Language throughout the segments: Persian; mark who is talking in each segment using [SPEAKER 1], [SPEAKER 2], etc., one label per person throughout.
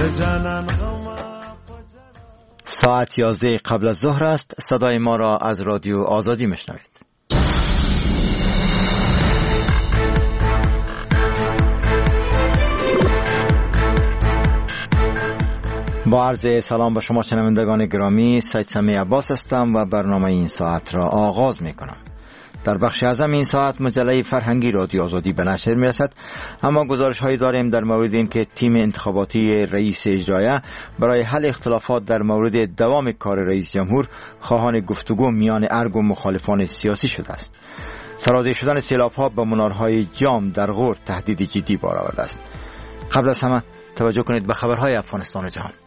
[SPEAKER 1] ساعت 11 قبل از ظهر است. صدای ما را از رادیو آزادی میشنوید. با عرض سلام به شما شنوندگان گرامی، سید سمی عباس هستم و برنامه این ساعت را آغاز می کنم. در بخش اعظم این ساعت مجله فرهنگی رادیو آزادی به نشر می رسد، اما گزارش هایی داریم در مورد این که تیم انتخاباتی رئیس اجرایه برای حل اختلافات در مورد دوام کار رئیس جمهور خواهان گفتگو میان ارگ و مخالفان سیاسی شده است. سرازیر شدن سیلاب‌ها به منارهای جام در غور تهدید جدی بار آورده است. قبل از همه توجه کنید به خبرهای افغانستان و جهان.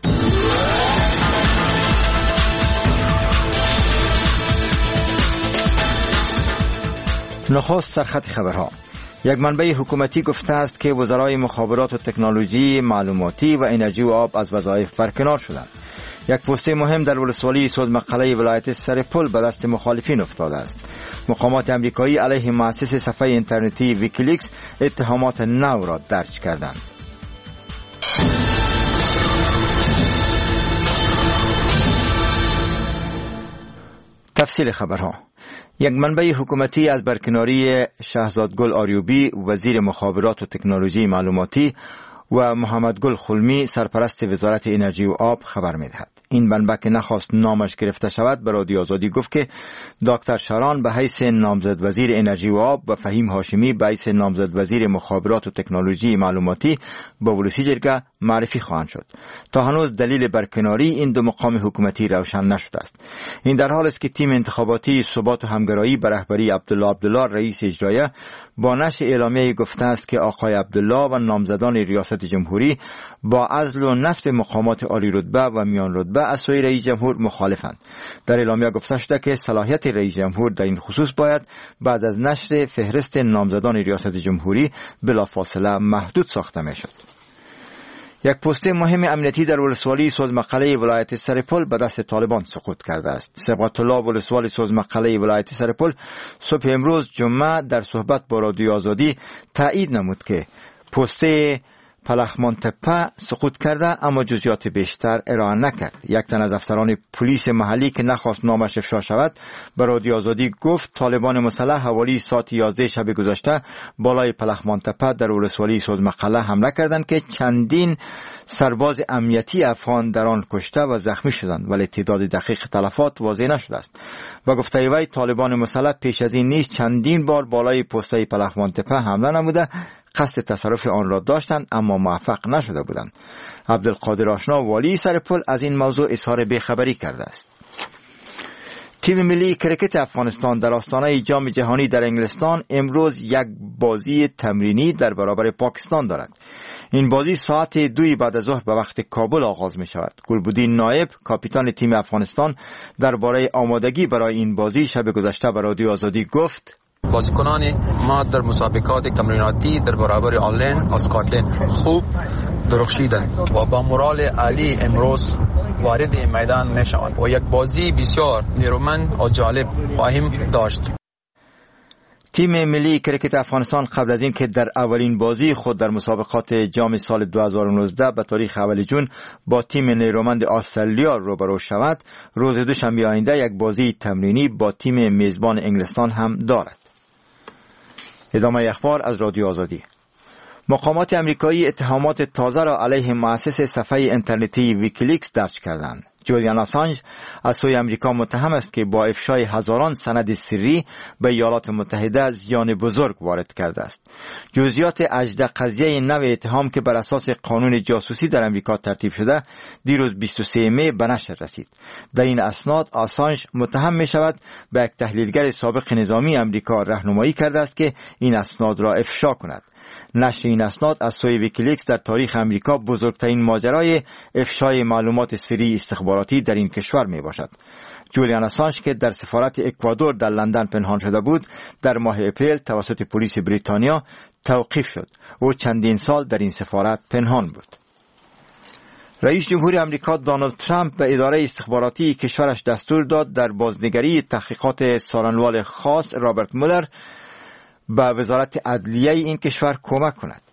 [SPEAKER 1] نخست سرخط خبرها. یک منبع حکومتی گفته است که وزرای مخابرات و تکنولوژی، معلوماتی و انرژی و آب از وظایف برکنار شدند. یک پوسته مهم در ولسوالی سوزمقاله ولایت سرپل به دست مخالفین افتاده است. مقامات امریکایی علیه مؤسس صفحه اینترنتی ویکیلیکس اتهامات نو را درج کردند. تفصیل خبرها. یک منبع حکومتی از برکناری شهزادگل آریوبی وزیر مخابرات و تکنولوژی معلوماتی و محمد گل خلمی سرپرست وزارت انرژی و آب خبر می‌دهد. این منبع که نخواست نامش گرفته شود به رادیو آزادی گفت که دکتر شاران به حیث نامزد وزیر انرژی و آب و فهیم هاشمی به حیث نامزد وزیر مخابرات و تکنولوژی معلوماتی به ولسی جرگه معرفی خواهند شد. تا هنوز دلیل برکناری این دو مقام حکومتی روشن نشده است. این در حال است که تیم انتخاباتی ثبات و همگرایی به رهبری عبدالله رئیس اجرایه با نشر اعلامیه گفته است که آقای عبدالله و نامزدان ریاست جمهوری با عزل و نصب مقامات عالی رتبه و میان رتبه از سوی رئیس جمهور مخالفند. در اعلامیه گفته شده که صلاحیت رئیس جمهور در این خصوص باید بعد از نشر فهرست نامزدان ریاست جمهوری بلافاصله محدود ساخته میشد. یک پست مهم امنیتی در ولسوالی سوزمقاله ولایت سرپل به دست طالبان سقوط کرده است. صبغت الله ولسوالی سوزمقاله ولایت سرپل صبح امروز جمعه در صحبت با رادیو آزادی تایید نمود که پست پلخمان تپه سقوط کرده، اما جزئیات بیشتر ارائه نکرد. یک تن از افسران پلیس محلی که نخواست نامش افشا شود به رادیو آزادی گفت طالبان مسلح حوالی ساعت 11 شب گذشته بالای پلخمان تپه در ولسوالی سوزمقاله حمله کردند که چندین سرباز امنیتی افغان در آن کشته و زخمی شدند، ولی تعداد دقیق تلفات واضح نشده است. با گفته وی طالبان مسلح پیش از این نیز چندین بار بالای پست‌های پلخمان تپه حمله نموده قصد تصرف آن را داشتند، اما موفق نشده بودند. عبدالقادر آشنا والی سرپل از این موضوع اظهار بیخبری کرده است. تیم ملی کرکت افغانستان در آستانه جام جهانی در انگلستان امروز یک بازی تمرینی در برابر پاکستان دارد. این بازی ساعت 2 بعد از ظهر به وقت کابل آغاز می شود. گلبدین نایب کاپیتان تیم افغانستان درباره آمادگی برای این بازی شب گذشته به رادیو آزادی گفت:
[SPEAKER 2] بازیکنان ما در مسابقات تمریناتی در برابر آلن اسکاتلند خوب درخشیدند و با مورال عالی امروز وارد میدان می شوند و یک بازی بسیار نیرومند و جالب خواهیم داشت.
[SPEAKER 1] تیم ملی کرکت افغانستان قبل از این که در اولین بازی خود در مسابقات جام سال 2019 به تاریخ اول جون با تیم نیرومند استرالیا روبرو شود، روز دوشنبه آینده یک بازی تمرینی با تیم میزبان انگلستان هم دارد. ادامه اخبار از رادیو آزادی. مقامات امریکایی اتهامات تازه را علیه مؤسس صفحه اینترنتی ویکیلیکس درج کردند. جولیان آسانج از سوی امریکا متهم است که با افشای هزاران سند سری به ایالات متحده زیان بزرگ وارد کرده است. جزئیات اجزا قضیه نو اتهام که بر اساس قانون جاسوسی در امریکا ترتیب شده دیروز 23 می به نشر رسید. در این اسناد آسانج متهم می شود به یک تحلیلگر سابق نظامی امریکا راهنمایی کرده است که این اسناد را افشا کند. نشر این اسناد از سوی ویکیلیکس در تاریخ امریکا بزرگترین ماجرای افشای معلومات سری استخباراتی در این کشور می باشد. جولیان آسانج که در سفارت اکوادور در لندن پنهان شده بود، در ماه اپریل توسط پلیس بریتانیا توقیف شد. او چندین سال در این سفارت پنهان بود. رئیس جمهور امریکا دونالد ترامپ به اداره استخباراتی کشورش دستور داد در بازنگری تحقیقات سارنوال خاص رابرت مولر به وزارت عدلیه این کشور کمک کند.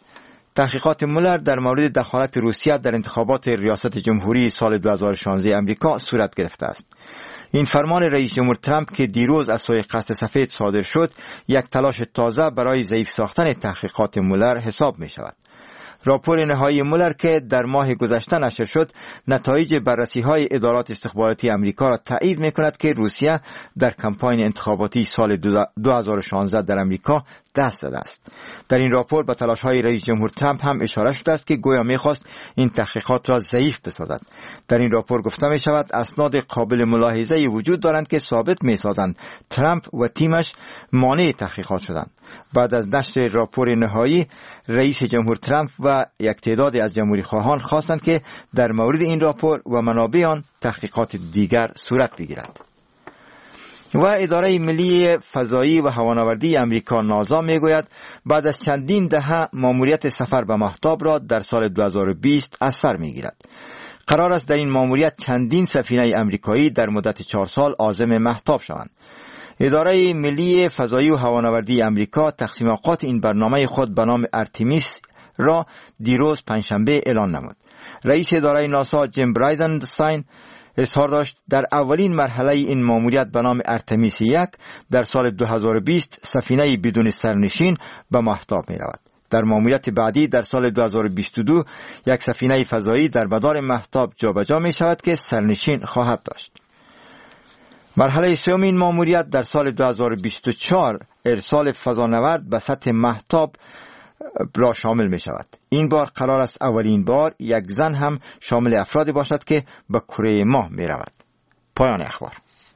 [SPEAKER 1] تحقیقات مولر در مورد دخالت روسیه در انتخابات ریاست جمهوری سال 2016 امریکا صورت گرفته است. این فرمان رئیس جمهور ترامپ که دیروز از سوی قصر سفید صادر شد، یک تلاش تازه برای ضعیف ساختن تحقیقات مولر حساب می شود. راپور نهایی مولر که در ماه گذشته نشر شد، نتایج بررسی‌های ادارات استخباراتی امریکا را تایید می‌کند که روسیه در کمپاین انتخاباتی سال 2016 در امریکا دست زده است. در این راپور به تلاش‌های رئیس جمهور ترامپ هم اشاره شده است که گویا می‌خواست این تحقیقات را ضعیف بسازد. در این راپور گفته می‌شود اسناد قابل ملاحظه‌ای وجود دارند که ثابت می‌سازند ترامپ و تیمش مانع تحقیقات شدند. بعد از نشر راپور نهایی، رئیس جمهور ترامپ و یک تعداد از جمهوری خواهان خواستند که در مورد این راپور و منابع آن تحقیقات دیگر صورت بگیرد. و اداره ملی فضایی و هوانوردی امریکا ناسا میگوید بعد از چندین دهه ماموریت سفر به ماهتاب را در سال 2020 از سر میگیرد. قرار است در این ماموریت چندین سفینه امریکایی در مدت 4 سال عازم ماهتاب شوند. اداره ملی فضایی و هوانوردی امریکا تقسیم اوقات این برنامه خود به نام ارتمیس را دیروز پنجشنبه اعلان نمود. رئیس اداره ناسا جیم برایدنستاین اظهار داشت در اولین مرحله این ماموریت به نام ارتمیس 1 در سال 2020 سفینه بدون سرنشین به ماهتاب می رود. در ماموریت بعدی در سال 2022 یک سفینه فضایی در مدار ماهتاب جابجا می شود که سرنشین خواهد داشت. مرحله سوم این ماموریت در سال 2024 ارسال فضانورد به سطح ماهتاب را شامل می شود. این بار قرار است اولین بار یک زن هم شامل افرادی باشد که به کره ماه می رود. پایان اخبار.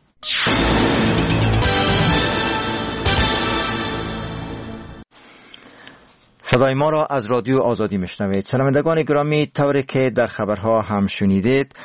[SPEAKER 1] صدای ما را از رادیو آزادی میشنوید. شنوندگان گرامی، طوری که در خبرها هم شنیدید،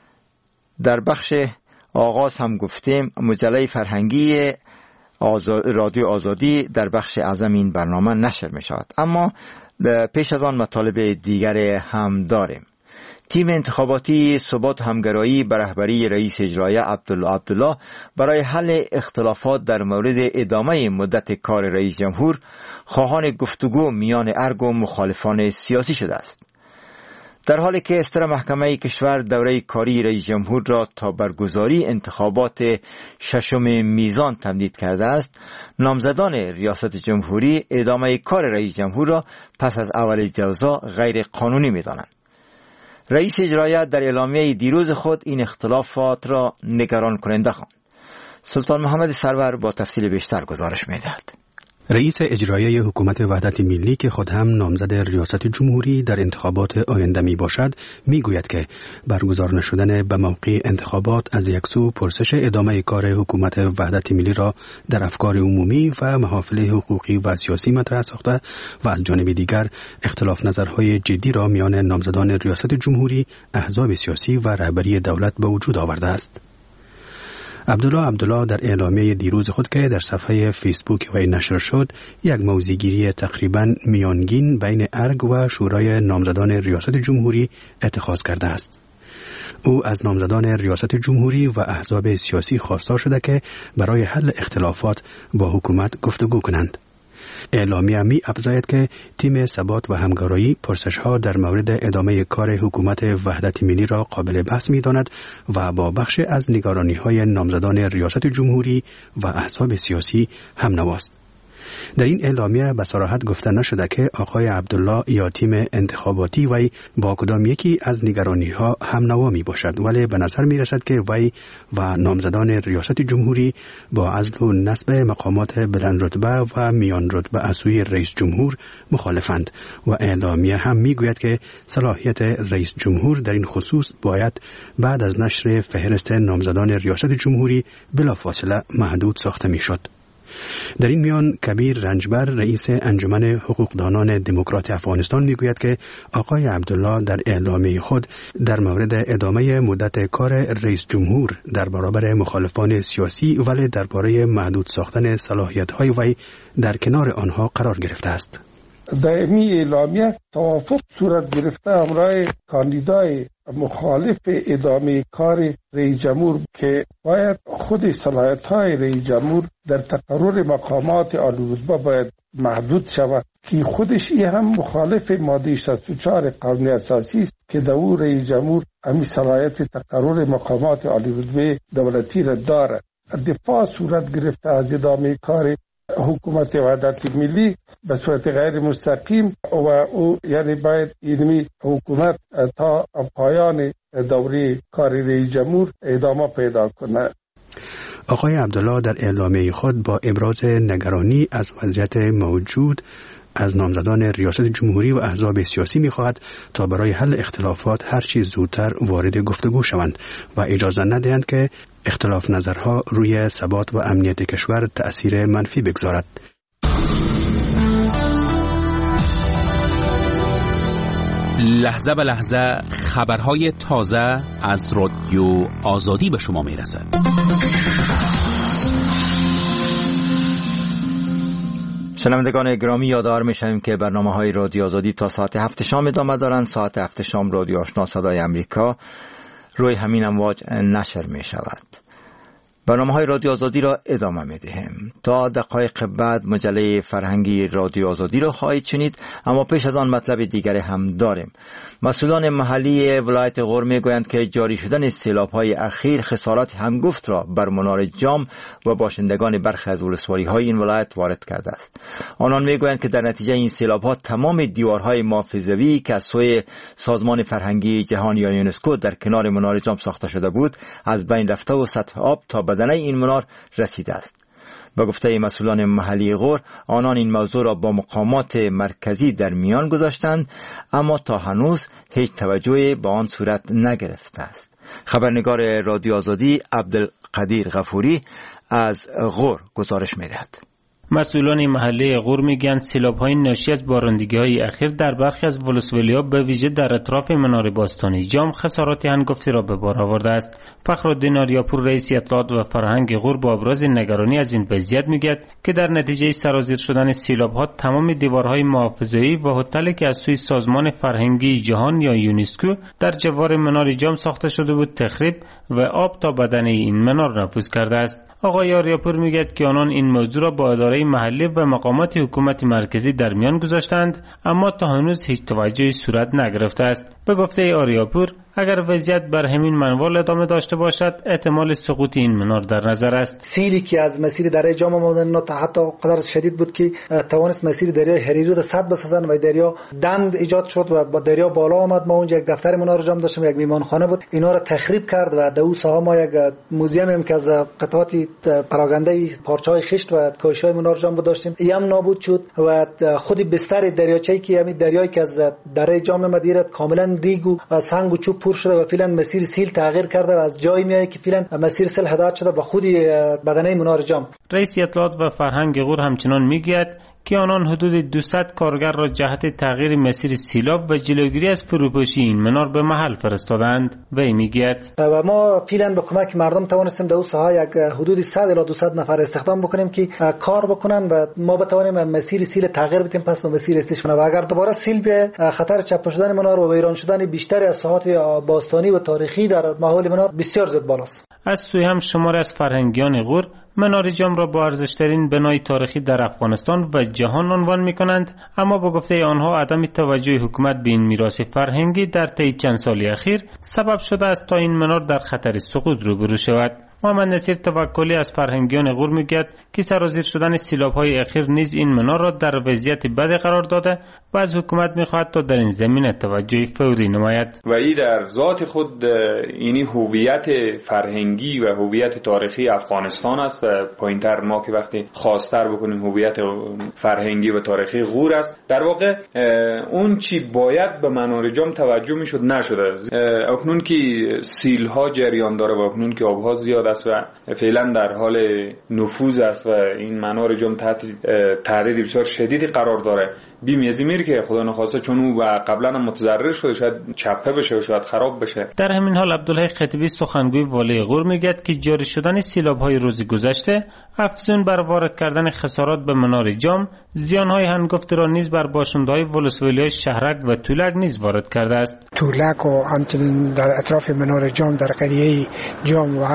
[SPEAKER 1] در بخش آغاز هم گفتیم مجله فرهنگی رادیو آزادی در بخش اعظم این برنامه نشر می شود. اما پیش از آن مطالب دیگر هم داریم. تیم انتخاباتی ثبات و همگرایی به رهبری رئیس اجرایی عبدالله برای حل اختلافات در مورد ادامه مدت کار رئیس جمهور خواهان گفتگو میان ارگ و مخالفان سیاسی شده است. در حالی که استر محکمه کشور دوره کاری رئیس جمهور را تا برگزاری انتخابات 6 میزان تمدید کرده است، نامزدان ریاست جمهوری ادامه کار رئیس جمهور را پس از اول جوزا غیر قانونی می‌دانند. رئیس اجرایی در اعلامیه دیروز خود این اختلافات را نگران کننده خواند. سلطان محمد سرور با تفصیل بیشتر گزارش می‌دهد.
[SPEAKER 3] رئیس اجرایی حکومت وحدت ملی که خود هم نامزد ریاست جمهوری در انتخابات آینده می باشد می گوید که برگزار نشدن به موقع انتخابات از یک سو پرسش ادامه کار حکومت وحدت ملی را در افکار عمومی و محافل حقوقی و سیاسی مطرح ساخته و از جانب دیگر اختلاف نظرهای جدی را میان نامزدان ریاست جمهوری، احزاب سیاسی و رهبری دولت به وجود آورده است. عبدالله در اعلامیه دیروز خود که در صفحه فیسبوک وی نشر شد، یک موضع‌گیری تقریباً میانگین بین ارگ و شورای نامزدان ریاست جمهوری اتخاذ کرده است. او از نامزدان ریاست جمهوری و احزاب سیاسی خواستار شده که برای حل اختلافات با حکومت گفتگو کنند. اعلامیه می افزاید که تیم ثبات و همگرایی پرسش‌ها در مورد ادامه کار حکومت وحدت ملی را قابل بحث می‌داند و با بخش از نگرانی‌های نامزدان ریاست جمهوری و احزاب سیاسی هم نواست. در این اعلامیه به صراحت گفته نشده که آقای عبدالله یا تیم انتخاباتی وی با کدام یکی از نگرانی‌ها هم نوا می باشد، ولی به نظر می رسد که وی و نامزدان ریاست جمهوری با عزل و نصب مقامات بلند رتبه و میان رتبه از سوی رئیس جمهور مخالفند و اعلامیه هم می گوید که صلاحیت رئیس جمهور در این خصوص باید بعد از نشر فهرست نامزدان ریاست جمهوری بلافاصله محدود ساخته می شد. در این میان کبیر رنجبر رئیس انجمن حقوقدانان دموکرات افغانستان میگوید که آقای عبدالله در اعلامیه خود در مورد ادامه مدت کار رئیس جمهور در برابر مخالفان سیاسی ولی درباره محدود ساختن صلاحیت‌های وی در کنار آنها قرار گرفته است.
[SPEAKER 4] در این اعلامیه توافق صورت گرفته همراه کاندیدای مخالف ادامه کار رئیس جمهور که باید خود صلاحیت‌های رئیس جمهور در تقرر مقامات عالی رتبه باید محدود شود که خودش این هم مخالف ماده 64 قانون اساسی است که دور رئیس جمهور همین صلاحیت تقرر مقامات عالی رتبه دولتی را دارد. دفاع صورت گرفته از ادامه کار حکومت وحدت ملی به صورت غیر مستقیم و او یعنی باید اینمی حکومت تا پایان دوره کار رئیس جمهور ادامه پیدا کنه.
[SPEAKER 3] آقای عبدالله در اعلامیه خود با ابراز نگرانی از وضعیت موجود از نامزدان ریاست جمهوری و احزاب سیاسی می‌خواهد تا برای حل اختلافات هر چیز زودتر وارد گفتگو شوند و اجازه ندهند که اختلاف نظرها روی ثبات و امنیت کشور تأثیر منفی بگذارد.
[SPEAKER 5] لحظه به لحظه خبرهای تازه از رادیو آزادی به شما میرسد.
[SPEAKER 1] شنوندگان گرامی، یادآور میشویم که برنامه‌های رادیو آزادی تا ساعت 7 شام ادامه دارند. ساعت 7 شام رادیو آشنا صدای امریکا روی همین امواج نشر می شود. برنامه‌های رادیو آزادی را ادامه می‌دهیم. تا دقایق بعد مجله فرهنگی رادیو آزادی را خواهید شنید، اما پیش از آن مطلب دیگری هم داریم. مسئولان محلی ولایت غور می‌گویند که جاری شدن سیلاب‌های اخیر خسارات هنگفت را بر منار جام و باشندگان برخی از ولسوالی‌های این ولایت وارد کرده است. آنان می‌گویند که در نتیجه این سیلاب‌ها تمام دیوارهای محافظوی که از سوی سازمان فرهنگی جهان یا یونسکو در کنار منار جام ساخته شده بود از بین رفته و سطح آب تا بدنه این منار رسیده است. به گفته مسئولان محلی غور، آنان این موضوع را با مقامات مرکزی در میان گذاشتند، اما تا هنوز هیچ توجهی به آن صورت نگرفته است. خبرنگار رادیو آزادی عبدالقدیر غفوری از غور گزارش می‌دهد.
[SPEAKER 6] مسئولان محلی غور میگن سیلاب‌های ناشی از بارندگی‌های اخیر در برخی از ولسوالی‌ها به ویژه در اطراف منار باستانی جام خسارات هنگفتی را به بار آورده است. فخرالدین آریاپور رئیس اطلاعات و فرهنگ غور با ابراز نگرانی از این وضعیت میگوید که در نتیجه سرازیر شدن سیلاب‌ها تمام دیوارهای محافظه‌ای و هتلی که از سوی سازمان فرهنگی جهان یا یونسکو در جوار منار جام ساخته شده بود تخریب و آب تا بدن این منار نفوذ کرده است. آقای آریاپور میگوید که آنان این موضوع را با اداره محلی و مقامات حکومت مرکزی در میان گذاشتند، اما تا هنوز هیچ توجهی صورت نگرفته است. به گفته آریاپور، اگر وضعیت بر همین منوال ادامه داشته باشد، احتمال سقوط این منار در نظر است.
[SPEAKER 7] سیلی که از مسیر دریای جام آمدن تا حتی قدر شدید بود که توانست مسیر دریای هریرو را سد بسازن و دریا دند ایجاد شد و با دریا بالا آمد. ما اونجا یک دفتر منار جام داشتیم، یک میمانخانه بود، اینا را تخریب کرد و در اون ساحه ما یک موزیم هم که از قطعات پراگنده پارچه‌های خشت و کاشی‌های منار جام بود داشتیم، اینم نابود شد و خود بستر دریاچه‌ای که همین دریایی که از دره جام مدیرت کاملا ریگ و سنگ و چوب پر شده و فعلا مسیر سیل تغییر کرده و از جایی میاد که فعلا مسیر سیل هدایت شده به خود بدنه منار جام.
[SPEAKER 6] رئیس اطلاعات و فرهنگ غور همچنان میگوید که آنان حدود 200 کارگر را جهت تغییر مسیر سیلاب و جلوگیری از فروپاشی این منار به محل فرستادند. وی میگوید
[SPEAKER 7] و ما فعلا به کمک مردم توانستیم در اون ساحه یک حدود 100 الی 200 نفر استخدام بکنیم که کار بکنن و ما بتوانیم مسیر سیل تغییر بدیم پس به مسیر استش کنه و اگر دوباره سیل به خطر چپه شدن منار و ویران شدن بیشتر از ساحات باستانی و تاریخی در ماحول منار بسیار زیاد بالاست.
[SPEAKER 6] از سوی هم شمار از فرهنگیان غور منار جام را با ارزشترین بنای تاریخی در افغانستان و جهان عنوان می‌کنند، اما با گفته آنها عدم توجه حکومت به این میراث فرهنگی در طی چند سال اخیر سبب شده است تا این منار در خطر سقوط روبرو شود. محمد نصیر توکلی از فرهنگیان غور میگوید که سرازیر شدن سیلاب‌های اخیر نیز این منار را در وضعیت بد قرار داده و از حکومت می‌خواهد تا در این زمینه توجه فوری نماید.
[SPEAKER 8] و این در ذات خود اینی هویت فرهنگی و هویت تاریخی افغانستان است و پایین‌تر ما که وقتی خواستر بکنیم هویت فرهنگی و تاریخی غور است. در واقع اون چی باید به منار جام توجه می‌شد نشده. اکنون که سیل‌ها جریان داره و اکنون که آب‌ها زیاد است و فعلا در حال نفوذ است و این منار جام تحت تهدید بسیار شدیدی قرار داره، بی‌میزی میره که خدا نخواسته چون او قبلا هم متضرر شده شاید چپه بشه و شاید خراب بشه.
[SPEAKER 6] در همین حال عبدالله خطیبی سخنگوی والی غور میگوید که جاری شدن سیلاب‌های روز گذشته افزون بر وارد کردن خسارات به منار جام، زیان‌های هنگفتی را نیز بر باشنده‌های ولسوالی‌های شهرک و تولک نیز وارد کرده است.
[SPEAKER 9] تولک و همچنین در اطراف منار جام در قریه جام و همچنین در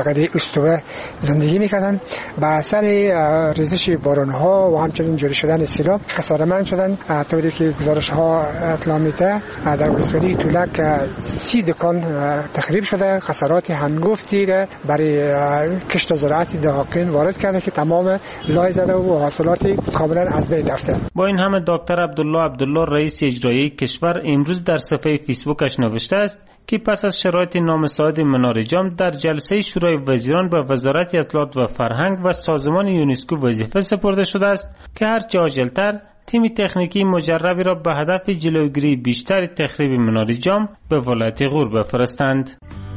[SPEAKER 9] منطقه استوا زندگی میکردن. با اثر ریزش بارانها و همچنین جاری شدن سیلاب خساره‌مند شدن. طوری که گزارش ها اطلاع میده در ولسوالی تولک 30 دکان تخریب شده. خسارات هنگفتی را برای کشت زراعتی دهقان وارد کرده که تمام لای زده و حاصلات کاملا از بین رفته.
[SPEAKER 6] با این همه دکتر عبدالله رئیس اجرایی کشور امروز در صفحه فیسبوکش نوشته است که پس از شرایط نامساعد منار جام در جلسه شورای وزیران به وزارت اطلاعات و فرهنگ و سازمان یونسکو وظیفه سپرده شده است که هرچه عاجل‌تر تیم تکنیکی مجربی را به هدف جلوگیری بیشتر تخریب منار جام به ولایت غور بفرستند.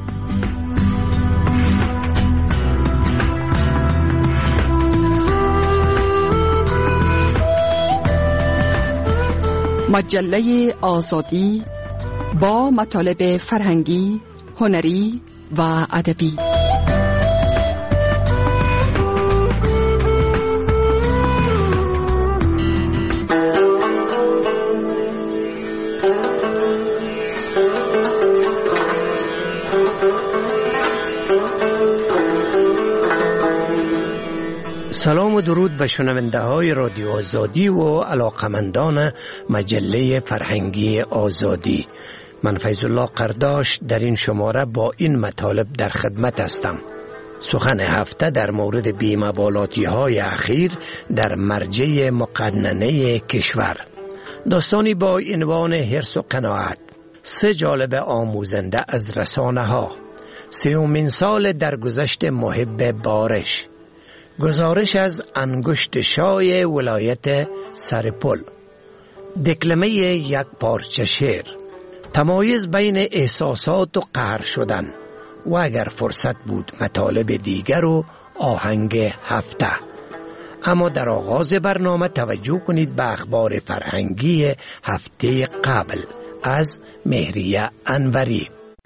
[SPEAKER 10] مجله آزادی با مطالب فرهنگی، هنری و ادبی.
[SPEAKER 11] سلام و درود به شنونده های رادیو آزادی و علاقمندان مجله فرهنگی آزادی. من فیض الله قرداش در این شماره با این مطالب در خدمت هستم. سخن هفته در مورد بی‌مبالاتی های اخیر در مرجع مقننه کشور. داستانی با عنوان حرص و قناعت. 3 جالب آموزنده از رسانه ها. 30مین سال درگذشت محب بارش. گزارش از انگشت شای ولایت سرپل. دکلمه یک پارچه شعر. تمایز بین احساسات و قهر شدن و اگر فرصت بود مطالب دیگر و آهنگ هفته. اما در آغاز برنامه توجه کنید به اخبار فرهنگی هفته قبل از مهریه انوری.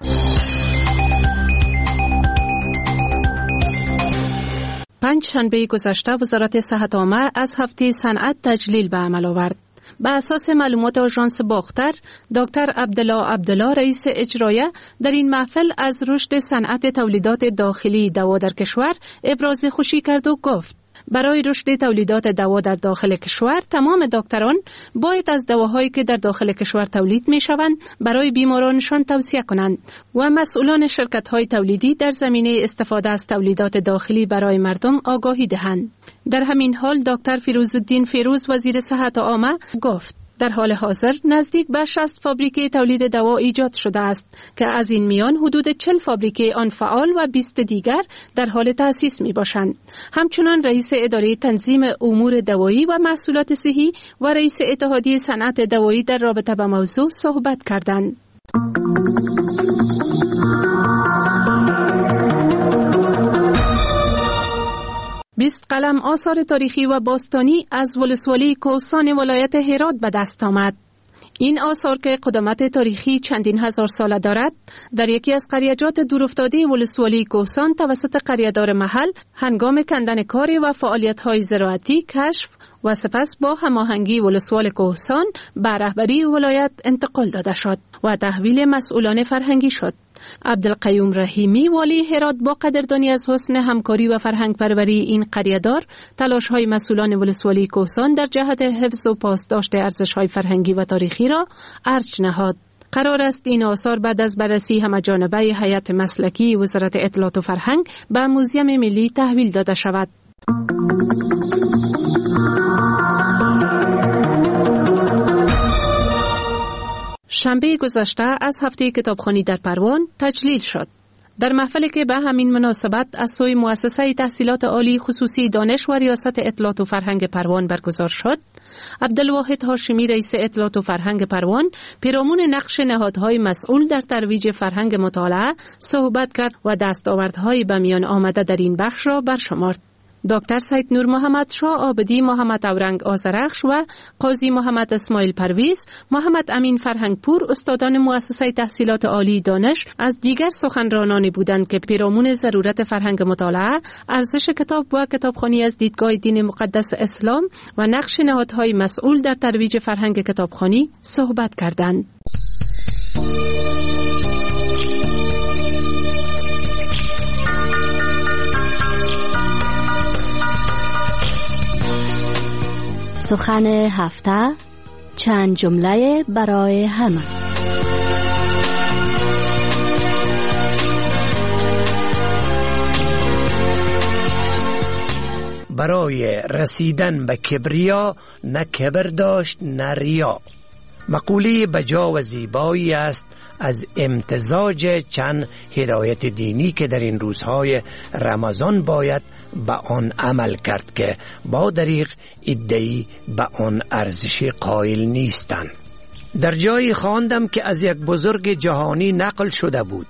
[SPEAKER 12] پنجشنبه گذشته وزارت صحت عامه از هفته صنعت تجلیل به عمل آورد. بر اساس معلومات آژانس باختر، دکتر عبدالله رئیس اجرایه در این محفل از رشد صنعت تولیدات داخلی دوا در کشور ابراز خوشی کرد و گفت برای رشد تولیدات دوا در داخل کشور تمام دکتران باید از دواهایی که در داخل کشور تولید می شوند برای بیمارانشان توصیه کنند و مسئولان شرکت‌های تولیدی در زمینه استفاده از تولیدات داخلی برای مردم آگاهی دهند. در همین حال دکتر فیروزالدین فیروز وزیر صحت عامه گفت در حال حاضر نزدیک به 60 فابریکه تولید دوا ایجاد شده است که از این میان حدود 40 فابریکه آن فعال و 20 دیگر در حال تأسیس می باشند. همچنان رئیس اداره تنظیم امور دوایی و محصولات صحی و رئیس اتحادیه صنعت دوایی در رابطه با موضوع صحبت کردند. بیست قلم آثار تاریخی و باستانی از ولسوالی کوهستان ولایت هرات به دست آمد. این آثار که قدامت تاریخی چندین هزار ساله دارد، در یکی از قریه‌جات دورافتاده ولسوالی کوهستان توسط قریه‌دار محل هنگام کندن کار و فعالیت‌های زراعتی کشف و سپس با هماهنگی ولسوال کوهستان به رهبری ولایت انتقال داده شد و تحویل مسئولان فرهنگی شد. عبدالقیوم رحیمی والی هرات با قدردانی از حسن همکاری و فرهنگ پروری این قریه‌دار تلاش‌های مسئولان ولسوالی کوهستان در جهت حفظ و پاسداشت ارزش‌های فرهنگی و تاریخی را ارج نهاد. قرار است این آثار بعد از بررسی همه‌جانبه هیئت مسلکی وزارت اطلاعات و فرهنگ به موزیم ملی تحویل داده شود. شنبه گذشته از هفته کتابخوانی در پروان تجلیل شد. در محفلی که به همین مناسبت از سوی مؤسسه تحصیلات عالی خصوصی دانش و ریاست اطلاعات و فرهنگ پروان برگزار شد، عبدالواحد هاشمی رئیس اطلاعات و فرهنگ پروان پیرامون نقش نهادهای مسئول در ترویج فرهنگ مطالعه صحبت کرد و دستاوردهای به میان آمده در این بخش را برشمرد. دکتر سید نور محمد شاه آبدی، محمد اورنگ آذرخش و قاضی محمد اسماعیل پرویز، محمد امین فرهنگپور استادان مؤسسه تحصیلات عالی دانش از دیگر سخنرانانی بودند که پیرامون ضرورت فرهنگ مطالعه، ارزش کتاب و کتابخوانی از دیدگاه دین مقدس اسلام و نقش نهادهای مسئول در ترویج فرهنگ کتابخوانی صحبت کردند.
[SPEAKER 13] سخن هفته، چند جمله برای همه.
[SPEAKER 11] برای رسیدن به کبریا نه کبر داشت نه ریا. مقوله بجا و زیبایی است از امتزاج چند هدایت دینی که در این روزهای رمضان باید به آن عمل کرد که با دریغ ادعی به آن ارزش قائل نیستند. در جایی خواندم که از یک بزرگ جهانی نقل شده بود: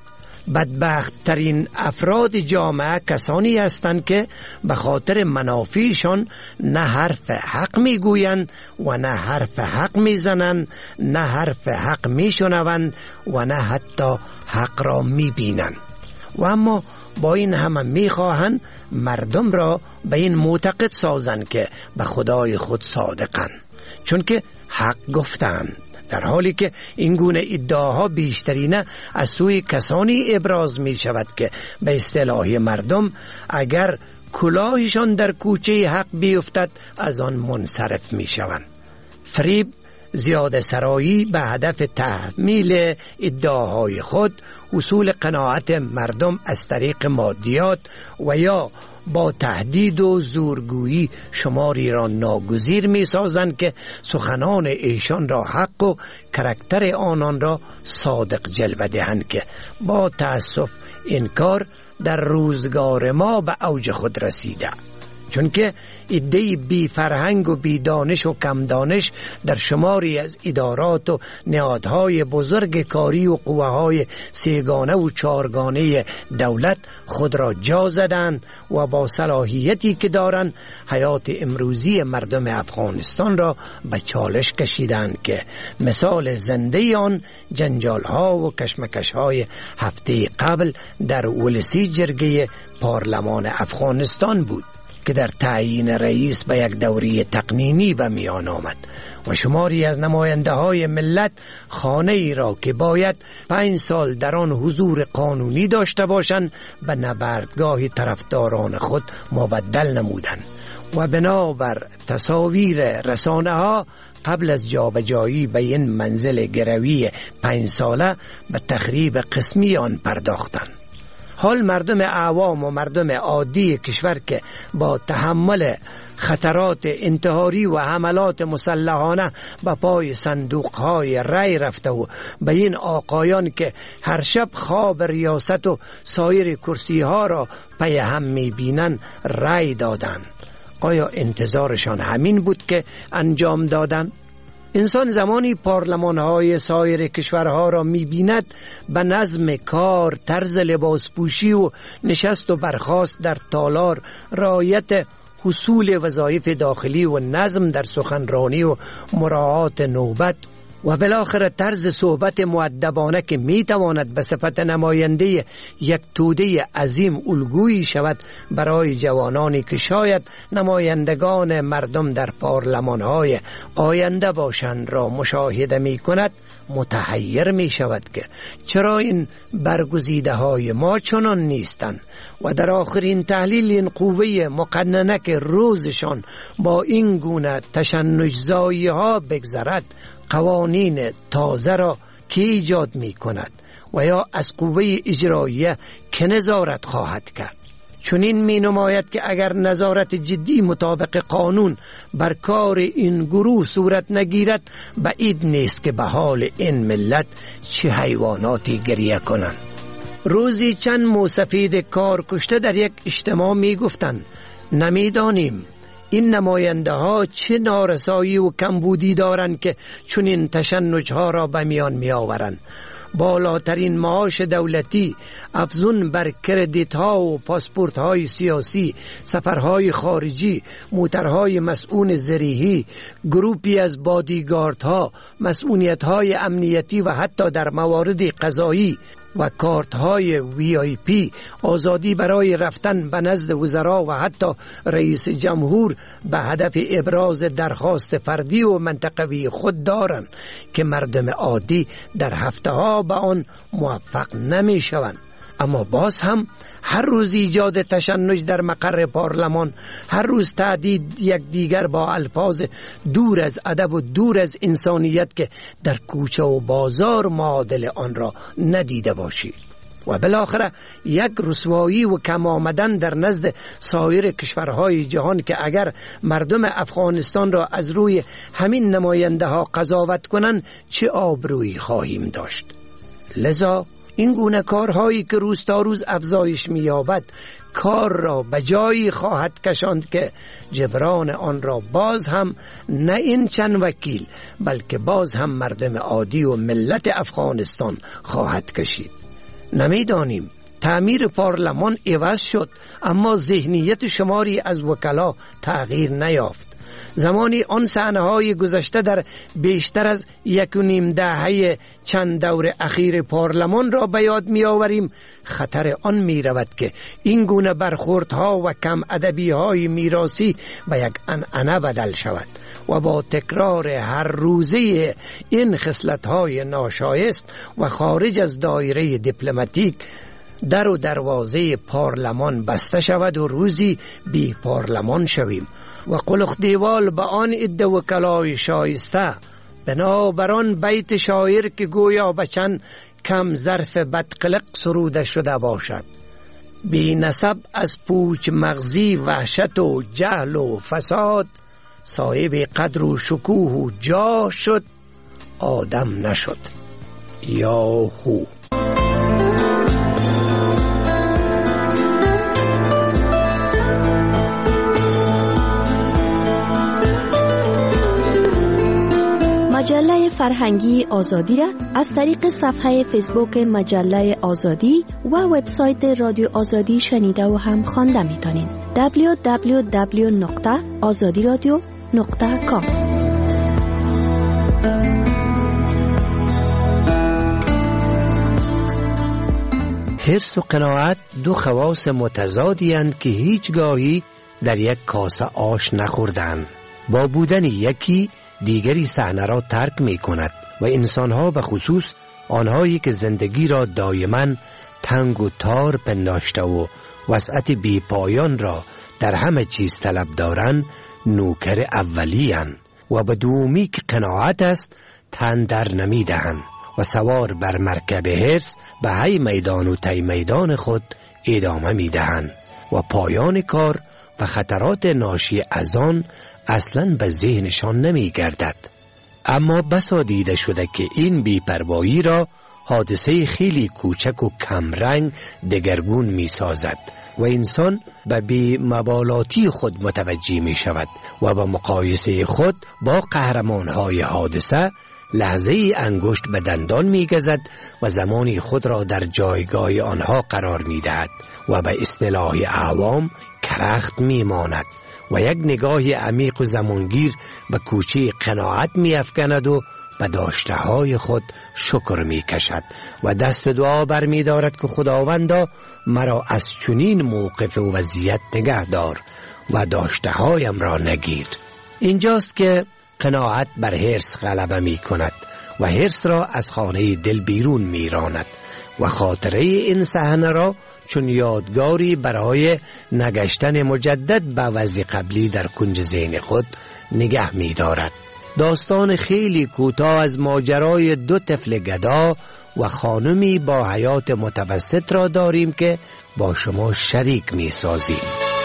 [SPEAKER 11] بدبخت ترین افراد جامعه کسانی هستند که به خاطر منافعشان نه حرف حق میگویند و نه حرف حق میزنند، نه حرف حق میشنوند و نه حتی حق را میبینند، و اما با این همه میخواهند مردم را به این معتقد سازند که به خدای خود صادقند، چون که حق گفتند، در حالی که این گونه ادعاها بیشترینه از سوی کسانی ابراز می شود که به اصطلاح مردم اگر کلاهشان در کوچه حق بیفتد از آن منصرف می شوند. فریب، زیاده سرایی به هدف تحمیل ادعاهای خود، حصول قناعت مردم از طریق مادیات و یا با تهدید و زورگویی شماری را ناگزیر می سازند که سخنان ایشان را حق و کرکتر آنان را صادق جلوه دهند، که با تأسف این کار در روزگار ما به اوج خود رسیده، چون که ایده بی فرهنگ و بی دانش و کم دانش در شماری از ادارات و نهادهای بزرگ کاری و قوه‌های سیگانه و چارگانه دولت خود را جا زدند و با صلاحیتی که دارند حیات امروزی مردم افغانستان را به چالش کشیدند، که مثال زنده آن جنجال‌ها و کشمکش‌های هفته قبل در ولسی جرگه پارلمان افغانستان بود که در تعیین رئیس به یک دوره تقنینی به میان آمد و شماری از نماینده های ملت خانه ای را که باید 5 سال در آن حضور قانونی داشته باشند به نبردگاه طرفداران خود مبدل نمودند و بنابر تصاویر رسانه ها قبل از جابجایی به این منزل گروی 5 ساله به تخریب قسمی آن پرداختند. حال مردم عوام و مردم عادی کشور که با تحمل خطرات انتحاری و حملات مسلحانه به پای صندوقهای رای رفته و به این آقایان که هر شب خواب ریاست و سایر کرسی ها را پی هم می بینن رای دادند، آیا انتظارشان همین بود که انجام دادند؟ انسان زمانی پارلمان‌های سایر کشورها را می‌بیند به نظم کار، طرز لباس پوشی و نشست و برخاست در تالار، رعایت حصول وظایف داخلی و نظم در سخنرانی و مراعات نوبت و بالاخره طرز صحبت مؤدبانه که میتواند به صفت نماینده یک توده عظیم الگویی شود برای جوانانی که شاید نمایندگان مردم در پارلمان‌های آینده باشند را مشاهده می کند، متحیر می شود که چرا این برگزیده های ما چنان نیستند و در آخرین تحلیل این قوه مقننه که روزشان با این گونه تشنج‌زایی ها بگذرد قوانین تازه را کی ایجاد می کند و یا از قوه اجراییه که نظارت خواهد کرد؟ چون این می نماید که اگر نظارت جدی مطابق قانون بر کار این گروه صورت نگیرد بعید نیست که به حال این ملت چه حیواناتی گریه کنند. روزی چند موسفید کار کشته در یک اجتماع می گفتند نمیدانیم این نماینده ها چه نارسایی و کمبودی دارند که چون این تشنج ها را به میان می آورند. بالاترین معاش دولتی، افزون بر کردیت ها و پاسپورت های سیاسی، سفرهای خارجی، موترهای مسئول زرهی، گروپی از بادیگارد ها، مسئولیت های امنیتی و حتی در موارد قضایی و کارت های VIP، آزادی برای رفتن به نزد وزرا و حتی رئیس جمهور به هدف ابراز درخواست فردی و منطقوی خود دارند که مردم عادی در هفته ها به آن موفق نمی شوند. اما باز هم هر روز ایجاد تشنج در مقر پارلمان، هر روز تهدید یکدیگر با الفاظ دور از ادب و دور از انسانیت که در کوچه و بازار معادل آن را ندیده باشید. و بالاخره یک رسوایی و کم آمدن در نزد سایر کشورهای جهان که اگر مردم افغانستان را از روی همین نماینده ها قضاوت کنند چه آبرویی خواهیم داشت. لذا این گونه کارهایی که روز تا روز افزایش می‌یابد کار را به جایی خواهد کشاند که جبران آن را باز هم نه این چند وکیل بلکه باز هم مردم عادی و ملت افغانستان خواهد کشید. نمیدانیم تعمیر پارلمان عوض شد اما ذهنیت شماری از وکلا تغییر نیافت. زمانی آن صحنه‌های گذشته در بیشتر از 1.5 دهه چند دور اخیر پارلمان را به یاد می‌آوریم. خطر آن می‌رود که این گونه برخوردها و کم ادبی‌های میراثی به یک عنعنه بدل شود و با تکرار هر روزه این خصلت‌های ناشایست و خارج از دایره دیپلماتیک در و دروازه پارلمان بسته شود و روزی بی پارلمان شویم و قلخ دیوال به آن عده وکلای شایسته بنابران بیت شاعر که گویا بچن کم ظرف بدقلق سروده شده باشد. بی نسب از پوچ مغزی وحشت و جهل و فساد، صاحب قدر و شکوه و جاه شد آدم نشد. یا خو
[SPEAKER 13] مجله فرهنگی آزادی را از طریق صفحه فیسبوک مجله آزادی و وبسایت رادیو آزادی شنیده و هم خوانده می‌تونید. www.azadiradio.com.
[SPEAKER 11] حرص و قناعت دو خواص متضادی اند که هیچگاهی در یک کاسه آش نخوردند. با بودن یکی دیگری صحنه را ترک می کند و انسانها به خصوص آنهایی که زندگی را دائما تنگ و تار پنداشته و وسعت بی پایان را در همه چیز طلب دارند نوکر اولیان و به دومی که قناعت است تن در نمی دهند و سوار بر مرکب حرص به هی میدان و تی میدان خود ادامه می دهند و پایان کار و خطرات ناشی از آن اصلاً به ذهنشان نمی گردد. اما بسا دیده شده که این بی‌پروایی را حادثه خیلی کوچک و کمرنگ دگرگون می سازد و انسان به بی‌مبالاتی خود متوجه می شود و به مقایسه خود با قهرمانهای حادثه لحظه انگشت به دندان می گزد و زمانی خود را در جایگاه آنها قرار می دهد و به اصطلاح عوام کرخت می ماند و یک نگاه عمیق و زمانگیر به کوچه قناعت می افکند و به داشته های خود شکر می کشد و دست دعا بر می دارد که خداوندا مرا از چنین موقف و وضعیت نگه دار و داشته هایم را نگیر. اینجاست که قناعت بر حرص غلبه می کند و حرص را از خانه دل بیرون می راند و خاطره این صحنه را چون یادگاری برای نگشتن مجدد به وضع قبلی در کنج ذهن خود نگه می دارد. داستان خیلی کوتاه از ماجرای دو طفل گدا و خانمی با حیات متوسط را داریم که با شما شریک می سازیم.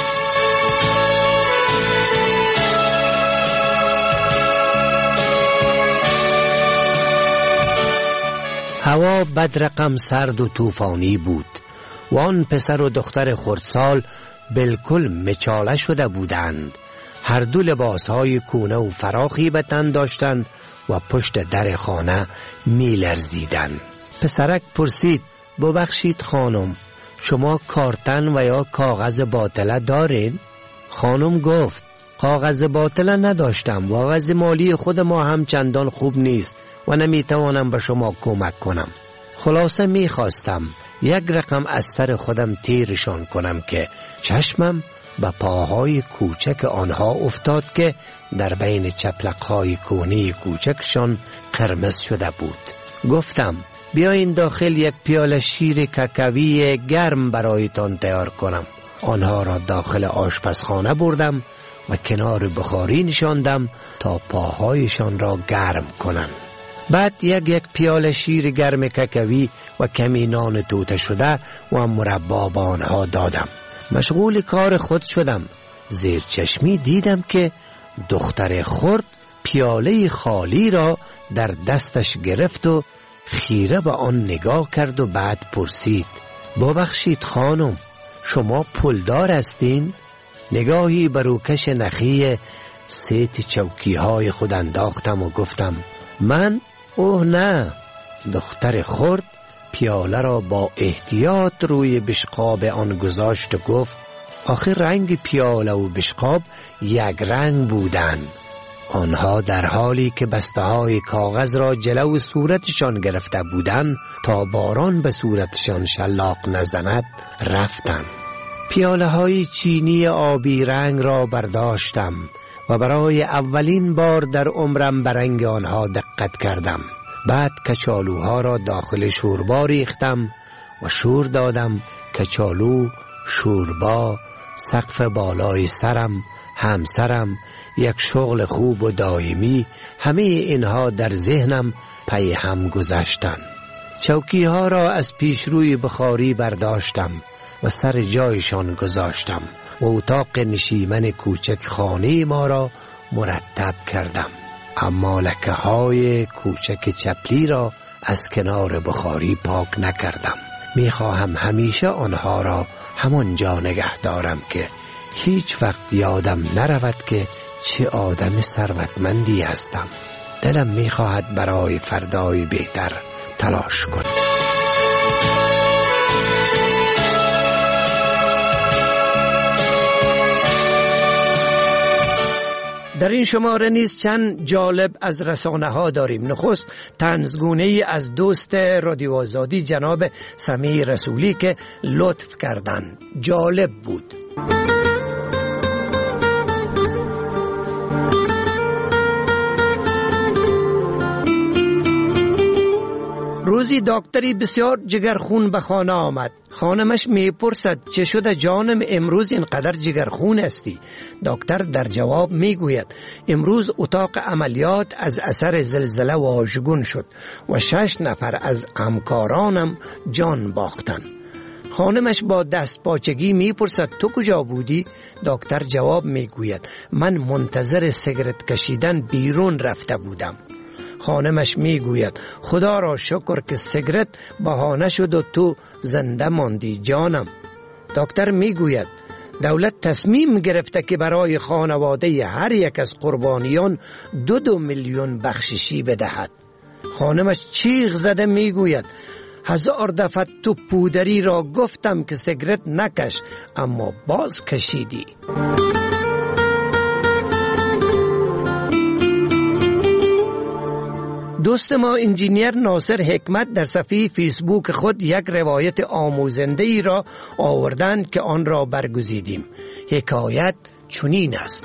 [SPEAKER 11] هوا بدرقم سرد و طوفانی بود و آن پسر و دختر خردسال بالکل مچاله شده بودند. هر دو لباسهای کونه و فراخی به تن داشتند و پشت در خانه می لرزیدند. پسرک پرسید: ببخشید خانم، شما کارتن و یا کاغذ باطله دارین؟ خانم گفت: کاغذ باطله نداشتم و وضع مالی خود ما هم چندان خوب نیست و نمیتوانم به شما کمک کنم. خلاصه میخواستم یک رقم از سر خودم تیرشان کنم که چشمم به پاهای کوچک آنها افتاد که در بین چپلقهای کونی کوچکشان قرمز شده بود. گفتم: بیاین داخل یک پیاله شیر کاکائوی گرم برایتان تیار کنم. آنها را داخل آشپزخانه بردم و کنار بخاری نشاندم تا پاهایشان را گرم کنند. بعد یک پیاله شیر گرم کاکائوی و کمی نان توته شده و مربا به آنها دادم. مشغول کار خود شدم. زیر چشمی دیدم که دختر خرد پیاله خالی را در دستش گرفت و خیره به آن نگاه کرد و بعد پرسید: ببخشید خانم، شما پولدار هستین؟ نگاهی بر روکش نخی سیت چوکی های خود انداختم و گفتم: من؟ اوه نه. دختر خرد پیاله را با احتیاط روی بشقاب آن گذاشت و گفت: آخه رنگ پیاله و بشقاب یک رنگ بودند. آنها در حالی که بسته های کاغذ را جلو صورتشان گرفته بودند تا باران به صورتشان شلاق نزند رفتند. پیاله های چینی آبی رنگ را برداشتم و برای اولین بار در عمرم به رنگ آنها دقت کردم. بعد کچالوها را داخل شوربا ریختم و شور دادم. کچالو، شوربا، سقف بالای سرم، همسرم، یک شغل خوب و دائمی، همه اینها در ذهنم پی هم گذشتند. چوکی ها را از پیشروی بخاری برداشتم و سر جایشان گذاشتم و اتاق نشیمن کوچک خانه ما را مرتب کردم. اما لکه های کوچک چپلی را از کنار بخاری پاک نکردم. میخواهم همیشه آنها را همانجا نگه دارم که هیچ وقت یادم نرود که چه آدم ثروتمندی هستم. دلم میخواهد برای فردای بهتر تلاش کنم. در این شماره نیز چند جالب از رسانه ها داریم. نخست طنزگونه ای از دوست رادیو آزادی جناب سمیع رسولی که لطف کردند. جالب بود. روزی دکتری بسیار جگرخون به خانه آمد. خانمش میپرسد: چه شده جانم، امروز اینقدر جگرخون هستی؟ دکتر در جواب میگوید: امروز اتاق عملیات از اثر زلزله واژگون شد و 6 نفر از همکارانم جان باختند. خانمش با دست پاچگی میپرسد: تو کجا بودی؟ دکتر جواب میگوید: من منتظر سیگرت کشیدن بیرون رفته بودم. خانمش میگوید: خدا را شکر که سیگرت بهانه شد و تو زنده ماندی جانم. دکتر میگوید: دولت تصمیم گرفته که برای خانواده هر یک از قربانیان 2 میلیون بخششی بدهد. خانمش چیغ زده میگوید: 1000 دفعه تو پودری را گفتم که سیگرت نکش، اما باز کشیدی. دوست ما انجینیر ناصر حکمت در صفحه فیسبوک خود یک روایت آموزنده ای را آوردند که آن را برگزیدیم. حکایت چنین است: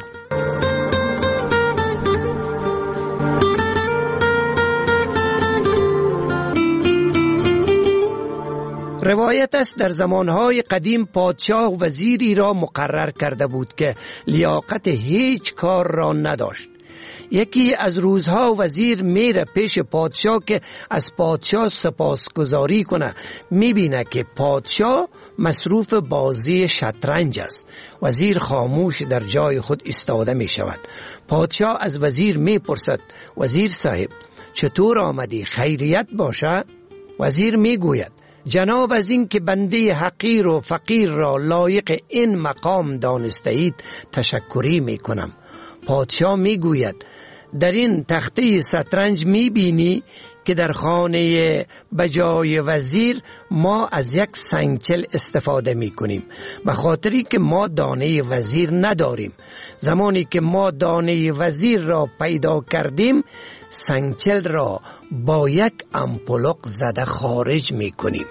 [SPEAKER 11] روایت است در زمانهای قدیم پادشاه وزیری را مقرر کرده بود که لیاقت هیچ کار را نداشت. یکی از روزها وزیر میره پیش پادشاه که از پادشاه سپاسگزاری کنه. میبینه که پادشاه مصروف بازی شطرنج است. وزیر خاموش در جای خود ایستاده می شود. پادشاه از وزیر میپرسد: وزیر صاحب چطور آمدی؟ خیریت باشه؟ وزیر میگوید: جناب از این که بنده حقیر و فقیر را لایق این مقام دانسته اید تشکری میکنم. پادشاه میگوید: در این تخته شطرنج میبینی که در خانه بجای وزیر ما از یک سنگچل استفاده میکنیم به خاطری که ما دانه وزیر نداریم. زمانی که ما دانه وزیر را پیدا کردیم سنگچل را با یک امپلق زده خارج میکنیم.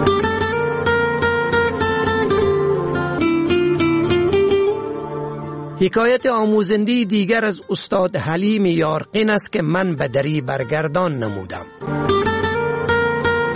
[SPEAKER 11] حکایت آموزنده دیگر از استاد حلیم یارقین است که من به دری برگردان نمودم.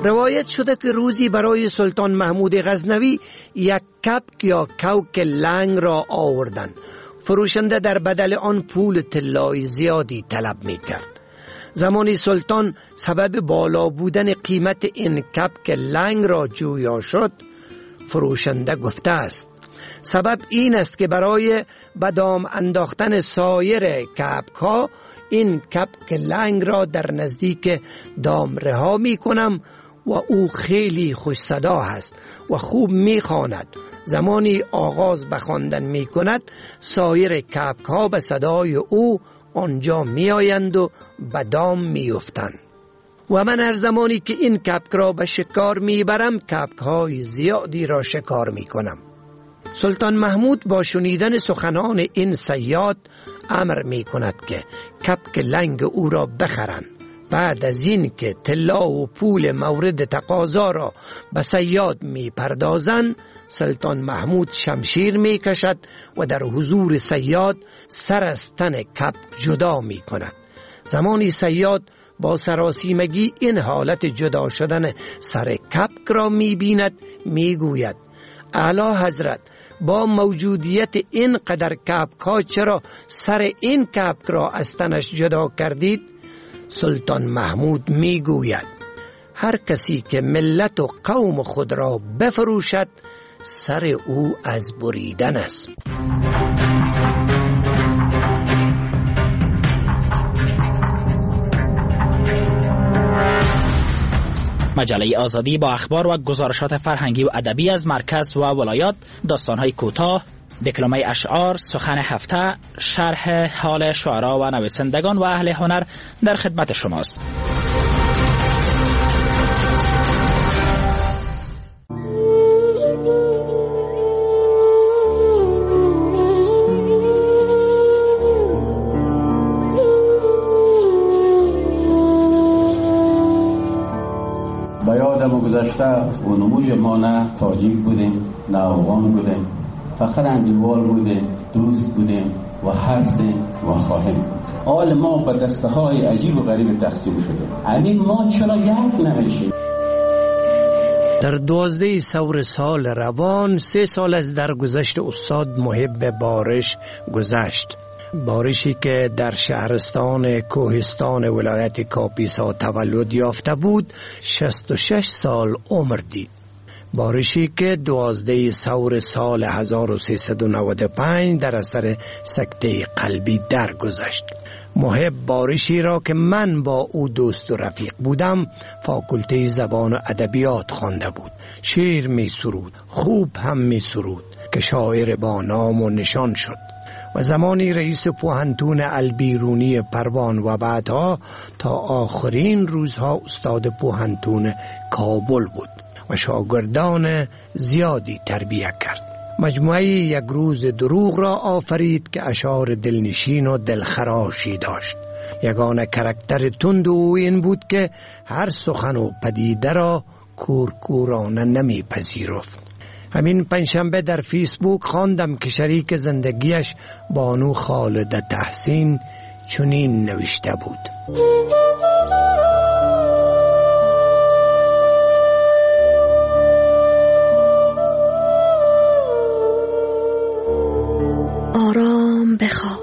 [SPEAKER 11] روایت شده که روزی برای سلطان محمود غزنوی یک کپک یا کوک لنگ را آوردند. فروشنده در بدل آن پول طلای زیادی طلب می کرد. زمانی سلطان سبب بالا بودن قیمت این کپک لنگ را جویا شد، فروشنده گفته است سبب این است که برای به دام انداختن سایر کپک ها این کپک لنگ را در نزدیک دام رها می کنم و او خیلی خوش صدا است و خوب می خواند. زمانی آغاز به خواندن می کند سایر کپک ها به صدای او آنجا می آیند و به دام می افتند و من هر زمانی که این کپک را به شکار می برم کپک های زیادی را شکار می کنم. سلطان محمود با شنیدن سخنان این صیاد امر می کند که کپک لنگ او را بخرند. بعد از این که طلا و پول مورد تقاضا را به صیاد می پردازند، سلطان محمود شمشیر می کشد و در حضور صیاد سر از تن کپک جدا می کند. زمانی صیاد با سراسیمگی این حالت جدا شدن سر کپک را می بیند، می گوید اعلی حضرت با موجودیت این قدر کپک ها چرا سر این کپک را از تنش جدا کردید؟ سلطان محمود می گوید هر کسی که ملت و قوم خود را بفروشد سر او از بریدن است.
[SPEAKER 14] مجله آزادی با اخبار و گزارشات فرهنگی و ادبی از مرکز و ولایات، داستان‌های کوتاه، دکلمه اشعار، سخن هفته، شرح حال شعرا و نویسندگان و اهل هنر در خدمت شماست.
[SPEAKER 15] گذشته و نموج ما نه تاجیک بودیم نه افغان بودیم، فقط انگلیوال بودیم، دوست بودیم و هستیم و خواهیم. حال ما به دسته های عجیب و غریب تقسیم شده. همین ما چرا یک نمیشیم؟
[SPEAKER 11] در 12 ثور سال روان 3 سال از درگذشت استاد محب بارش گذشت. بارشی که در شهرستان کوهستان ولایت کاپیسا تولد یافته بود 66 سال عمر دید. بارشی که 12 ثور سال 1395 در اثر سکته قلبی درگذشت. محب بارشی را که من با او دوست و رفیق بودم فاکولته زبان و ادبیات خوانده بود. شعر می سرود، خوب هم می سرود که شاعر با نام و نشان شد و زمانی رئیس پوهنتون البیرونی پروان و بعدها تا آخرین روزها استاد پوهنتون کابل بود و شاگردان زیادی تربیت کرد. مجموعه یک روز دروغ را آفرید که اشعار دلنشین و دلخراشی داشت. یگانه کرکتر تند او این بود که هر سخن و پدیده را کورکورانه نمی پذیرفت. همین پنجشنبه در فیسبوک خواندم که شریک زندگیش بانو خالد تحسین چنین نوشته بود:
[SPEAKER 13] آرام بخواب،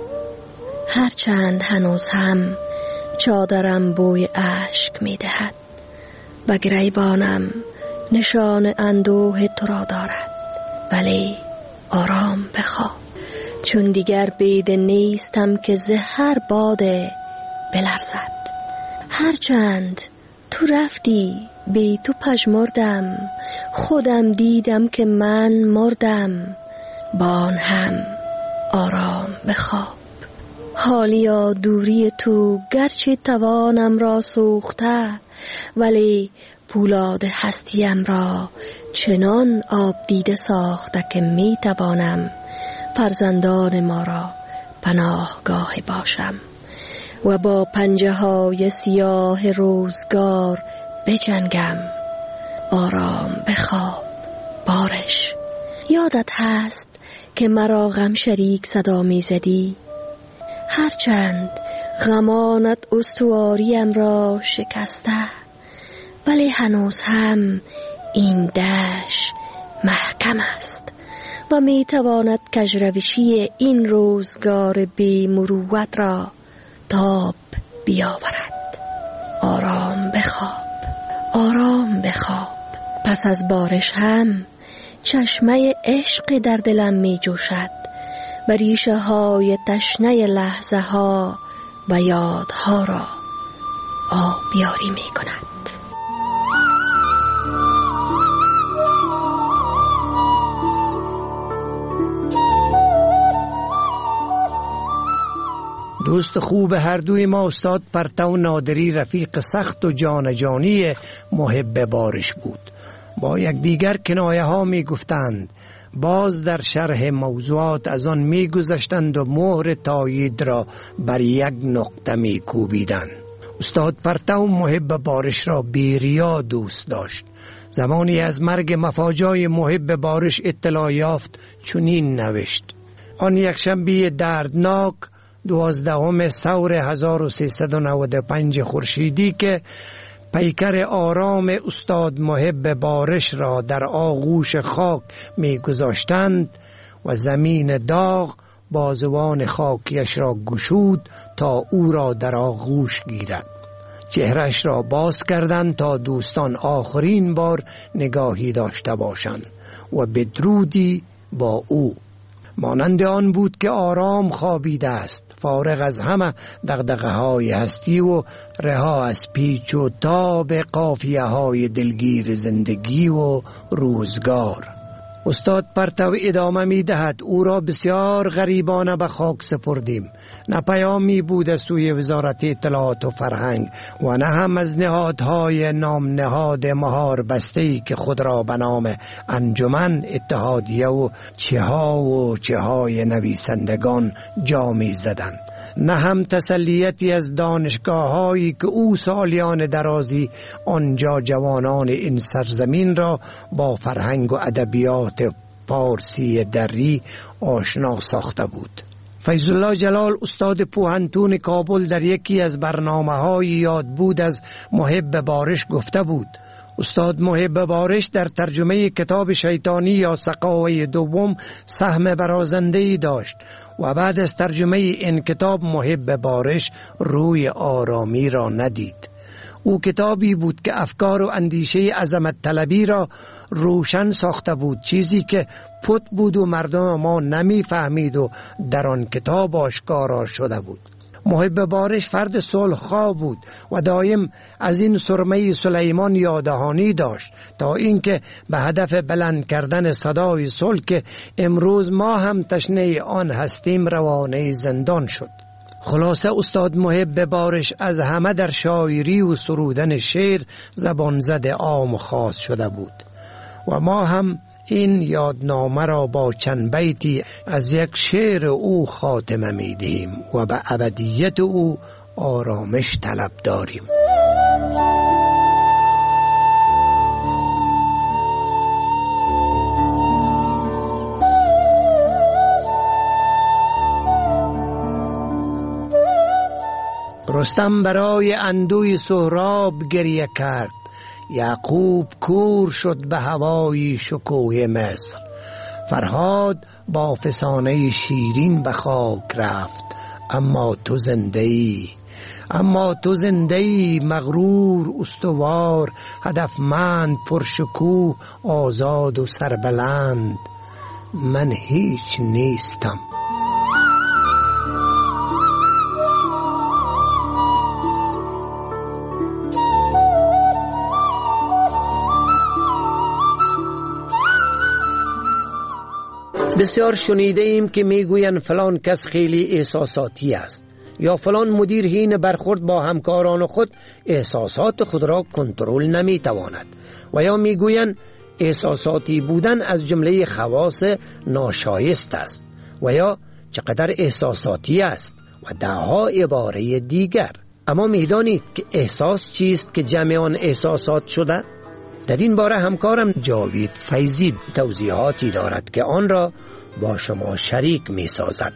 [SPEAKER 13] هرچند هنوز هم چادرم بوی اشک می دهد و گریبانم نشان اندوه تو را دارد، ولی آرام بخواب، چون دیگر بید نیستم که زهر باده بلرزد. هرچند تو رفتی بی تو پژمردم، خودم دیدم که من مردم، با آن هم آرام بخواب. حالیا دوری تو گرچه توانم را سوخته، ولی پولاد هستیم را چنان آب دیده ساخته که می توانم فرزندان ما را پناهگاه باشم و با پنجه های سیاه روزگار بجنگم. آرام بخواب بارش. یادت هست که مرا غم شریک صدا می زدی؟ هرچند غمانت استواریم را شکسته، ولی هنوز هم این دشت محکم است و می تواند کجروشی این روزگار بی مروت را تاب بیاورد. آرام بخواب، آرام بخواب. پس از بارش هم چشمه عشق در دلم می جوشد و ریشه های تشنه لحظه ها و یادها را آبیاری می کند.
[SPEAKER 11] دوست خوب هر دوی ما استاد پرتو نادری رفیق سخت و جان جانی محب بارش بود. با یک دیگر کنایه ها می گفتند، باز در شرح موضوعات از آن می گذشتند و مهر تایید را بر یک نقطه می کوبیدند. استاد پرتو محب بارش را بیریا دوست داشت. زمانی از مرگ مفاجای محب بارش اطلاع یافت چنین نوشت: آن یک شنبه دردناک 12 ثور 1395 خورشیدی که پیکر آرام استاد محب بارش را در آغوش خاک می گذاشتند و زمین داغ بازوان خاکیش را گشود تا او را در آغوش گیرد. چهرش را باز کردند تا دوستان آخرین بار نگاهی داشته باشند و بدرودی با او. مانند آن بود که آرام خوابیده است، فارغ از همه دغدغه های هستی و رها از پیچ و تاب قافیه های دلگیر زندگی و روزگار. استاد پرتو ادامه می دهد: او را بسیار غریبانه به خاک سپردیم. نه پیامی بود از سوی وزارت اطلاعات و فرهنگ و نه هم از نهادهای نام نهاد مهار بسته‌ای که خود را به نام انجمن، اتحادیه و چه های نویسندگان جا می زدند. نه هم تسلیتی از دانشگاه هایی که او سالیان درازی آنجا جوانان این سرزمین را با فرهنگ و ادبیات پارسی دری آشنا ساخته بود. فیض الله جلال استاد پوهنتون کابل در یکی از برنامه‌های یاد بود از محب بارش گفته بود: استاد محب بارش در ترجمه کتاب شیطانی یا سقاوه دوم سهم برازنده‌ای داشت و بعد از ترجمه این کتاب محب بارش روی آرامی را ندید. او کتابی بود که افکار و اندیشه عظمت طلبی را روشن ساخته بود، چیزی که پت بود و مردم ما نمی فهمید و در آن کتاب آشکارا شده بود. محب بارش فرد صلح‌خواه بود و دایم از این سرمه سلیمان یادهانی داشت تا اینکه به هدف بلند کردن صدای صلح که امروز ما هم تشنه آن هستیم روانه زندان شد. خلاصه استاد محب بارش از همه در شاعری و سرودن شعر زبان زده عام خاص شده بود و ما هم این یادنامه را با چند بیتی از یک شعر او خاتمه می دهیم و به ابدیت او آرامش طلب داریم. رستم برای اندوی سهراب گریه کرد، یعقوب کور شد به هوای شکوه مصر. فرهاد با فسانه شیرین به خاک رفت، اما تو زنده ای مغرور استوار، هدفمند پرشکوه آزاد و سربلند. من هیچ نیستم. بسیار شنیده ایم که میگویند فلان کس خیلی احساساتی است یا فلان مدیر حین برخورد با همکاران خود احساسات خود را کنترل نمیتواند و یا میگویند احساساتی بودن از جمله خواص ناشایست است و یا چقدر احساساتی است و دهها عباره دیگر. اما میدانید که احساس چیست که جمع آن احساسات شده؟ در این باره همکارم جاوید فیضی توضیحاتی دارد که آن را با شما شریک می سازد.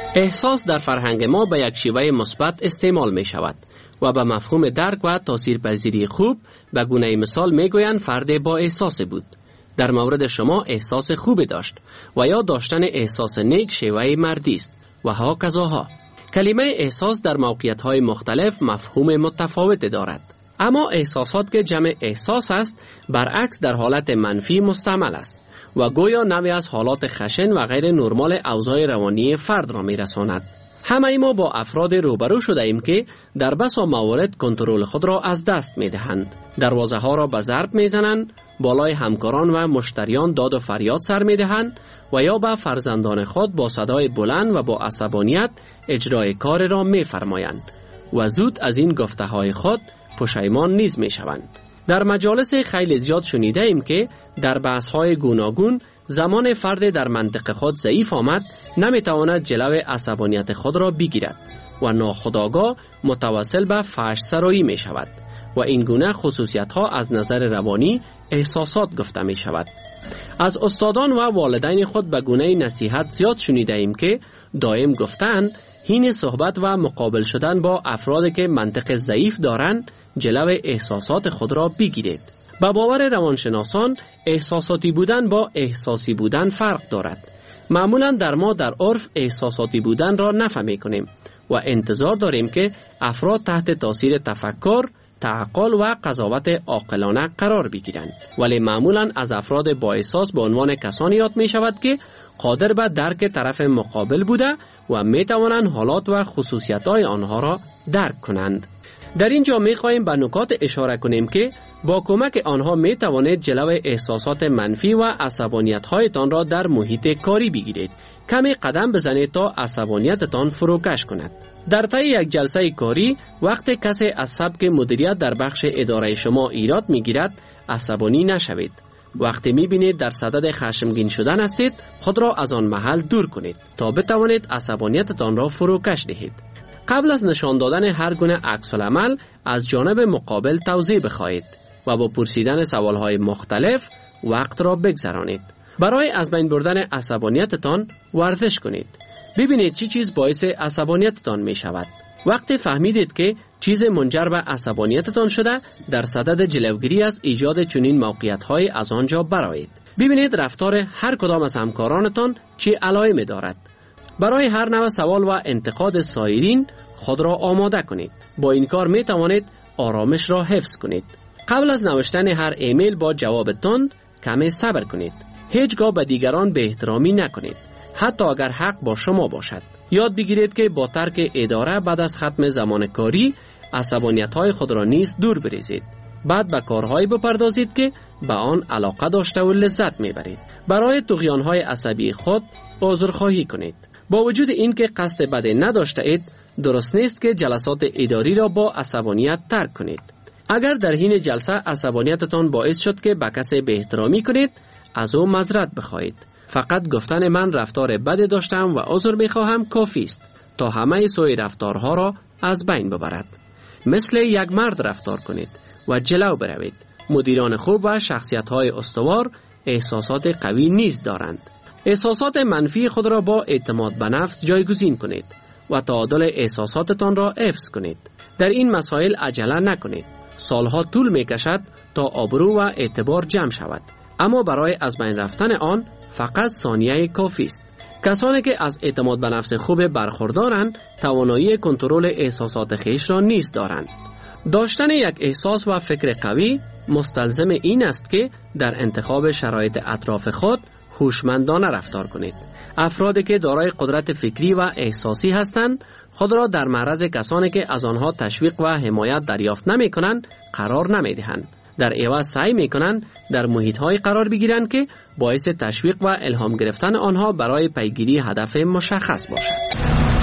[SPEAKER 16] احساس در فرهنگ ما به یک شیوه مثبت استعمال می شود و به مفهوم درک و تاثیرپذیری خوب به گونه مثال می گویند فرد با احساس بود. در مورد شما احساس خوبی داشت و یا داشتن احساس نیک شیوه مردی است و ها کذاها. کلمه احساس در موقعیت‌های مختلف مفهوم متفاوت دارد. اما احساسات که جمع احساس است برعکس در حالت منفی مستعمل است و گویا نوعی از حالات خشن و غیر نرمال اوضاع روانی فرد را می‌رساند. همه ما با افراد روبرو شده ایم که در بسا موارد کنترل خود را از دست می‌دهند. دروازه ها را به ضرب می‌زنند، بالای همکاران و مشتریان داد و فریاد سر می‌دهند و یا به فرزندان خود با صدای بلند و با عصبانیت اجرای کار را می‌فرمایند و زود از این گفته‌های خود پشیمان نیز می‌شوند. در مجالس خیلی زیاد شنیده ایم که در بحث‌های گوناگون زمان فرد در منطق خود ضعیف آمد نمی‌تواند جلوی عصبانیت خود را بگیرد و ناخودآگاه متوسل به فحش سرایی می‌شود و این گونه خصوصیت‌ها از نظر روانی احساسات گفته می‌شود. از استادان و والدین خود به گونه نصیحت زیاد شنیده ایم که دائم گفتند حین صحبت و مقابل شدن با افرادی که منطق ضعیف دارند جلوی احساسات خود را بگیرید. با باور روانشناسان احساساتی بودن با احساسی بودن فرق دارد. معمولا در ما در عرف احساساتی بودن را نفهمی کنیم و انتظار داریم که افراد تحت تاثیر تفکر، تعقل و قضاوت عاقلانه قرار بگیرند، ولی معمولا از افراد با احساس به عنوان کسانی یاد می شود که قادر به درک طرف مقابل بوده و می توانند حالات و خصوصیت‌های آنها را درک کنند. در اینجا می خواهیم به نکات اشاره کنیم که با کمک آنها می توانید جلوی احساسات منفی و عصبانیت‌هایتان را در محیط کاری بگیرید. کمی قدم بزنید تا عصبانیتتان فروکش کند. در طی یک جلسه کاری وقتی کسی از سبک مدیریت در بخش اداره شما ایراد میگیرد عصبانی نشوید. وقتی میبینید در صدد خشمگین شدن هستید خود را از آن محل دور کنید تا بتوانید عصبانیتتان را فروکش دهید. قبل از نشان دادن هر گونه عکس العمل از جانب مقابل توضیح بخواهید و با پرسیدن سوالهای مختلف وقت را بگذرانید. برای از بین بردن عصبانیتتان ورزش کنید. ببینید چی چیز باعث عصبانیتتان می شود. وقتی فهمیدید که چیز منجر به عصبانیتتان شده در صدد جلوگیری از ایجاد چنین موقعیت‌های از آنجا برآیید. ببینید رفتار هر کدام از همکارانتان چه علائمی دارد. برای هر نوع سوال و انتقاد سایرین خود را آماده کنید. با این کار می توانید آرامش را حفظ کنید. قبل از نوشتن هر ایمیل با جواب تند کمی صبر کنید. هیچگاه به دیگران به احترامی نکنید، حتی اگر حق با شما باشد. یاد بگیرید که با ترک اداره بعد از ختم زمان کاری عصبانیت‌های خود را نیز دور بریزید. بعد به کارهایی بپردازید که به آن علاقه داشته و لذت میبرید. برای طغیان‌های عصبی خود عذرخواهی کنید. با وجود اینکه قصد بدی نداشته اید، درست نیست که جلسات اداری را با عصبانیت ترک کنید. اگر در حین جلسه عصبانیتتان باعث شد که به کسی به احترامی کنید، از او معذرت بخواهید. فقط گفتن من رفتار بد داشتم و عذر میخواهم کافی است تا همه سوی رفتارها را از بین ببرد. مثل یک مرد رفتار کنید و جلو بروید. مدیران خوب و شخصیت‌های استوار احساسات قوی نیز دارند. احساسات منفی خود را با اعتماد به نفس جایگزین کنید و تعادل احساساتتان را حفظ کنید. در این مسائل عجله نکنید. سالها طول میکشد تا آبرو و اعتبار جمع شود، اما برای از بین رفتن آن فقط ثانیه کافی است. کسانی که از اعتماد به نفس خوب برخوردارند توانایی کنترل احساسات خیش را نیز دارند. داشتن یک احساس و فکر قوی مستلزم این است که در انتخاب شرایط اطراف خود هوشمندانه رفتار کنید. افرادی که دارای قدرت فکری و احساسی هستند خود را در معرض کسانی که از آنها تشویق و حمایت دریافت نمی کنند قرار نمی دهند. در عوض سعی می کنند در محیط‌های قرار بگیرند که باعث تشویق و الهام گرفتن آنها برای پیگیری هدف مشخص باشد.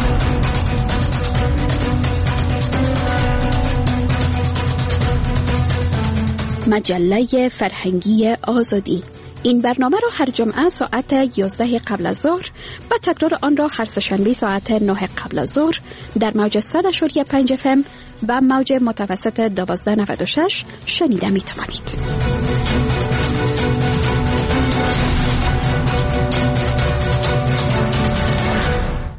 [SPEAKER 17] مجله فرهنگی آزادی. این برنامه را هر جمعه ساعت 11 قبل از ظهر و تکرار آن را هر سه‌شنبه ساعت 9 قبل از ظهر در موج 100.5 FM و موج متوسط 1296 شنیده می توانید.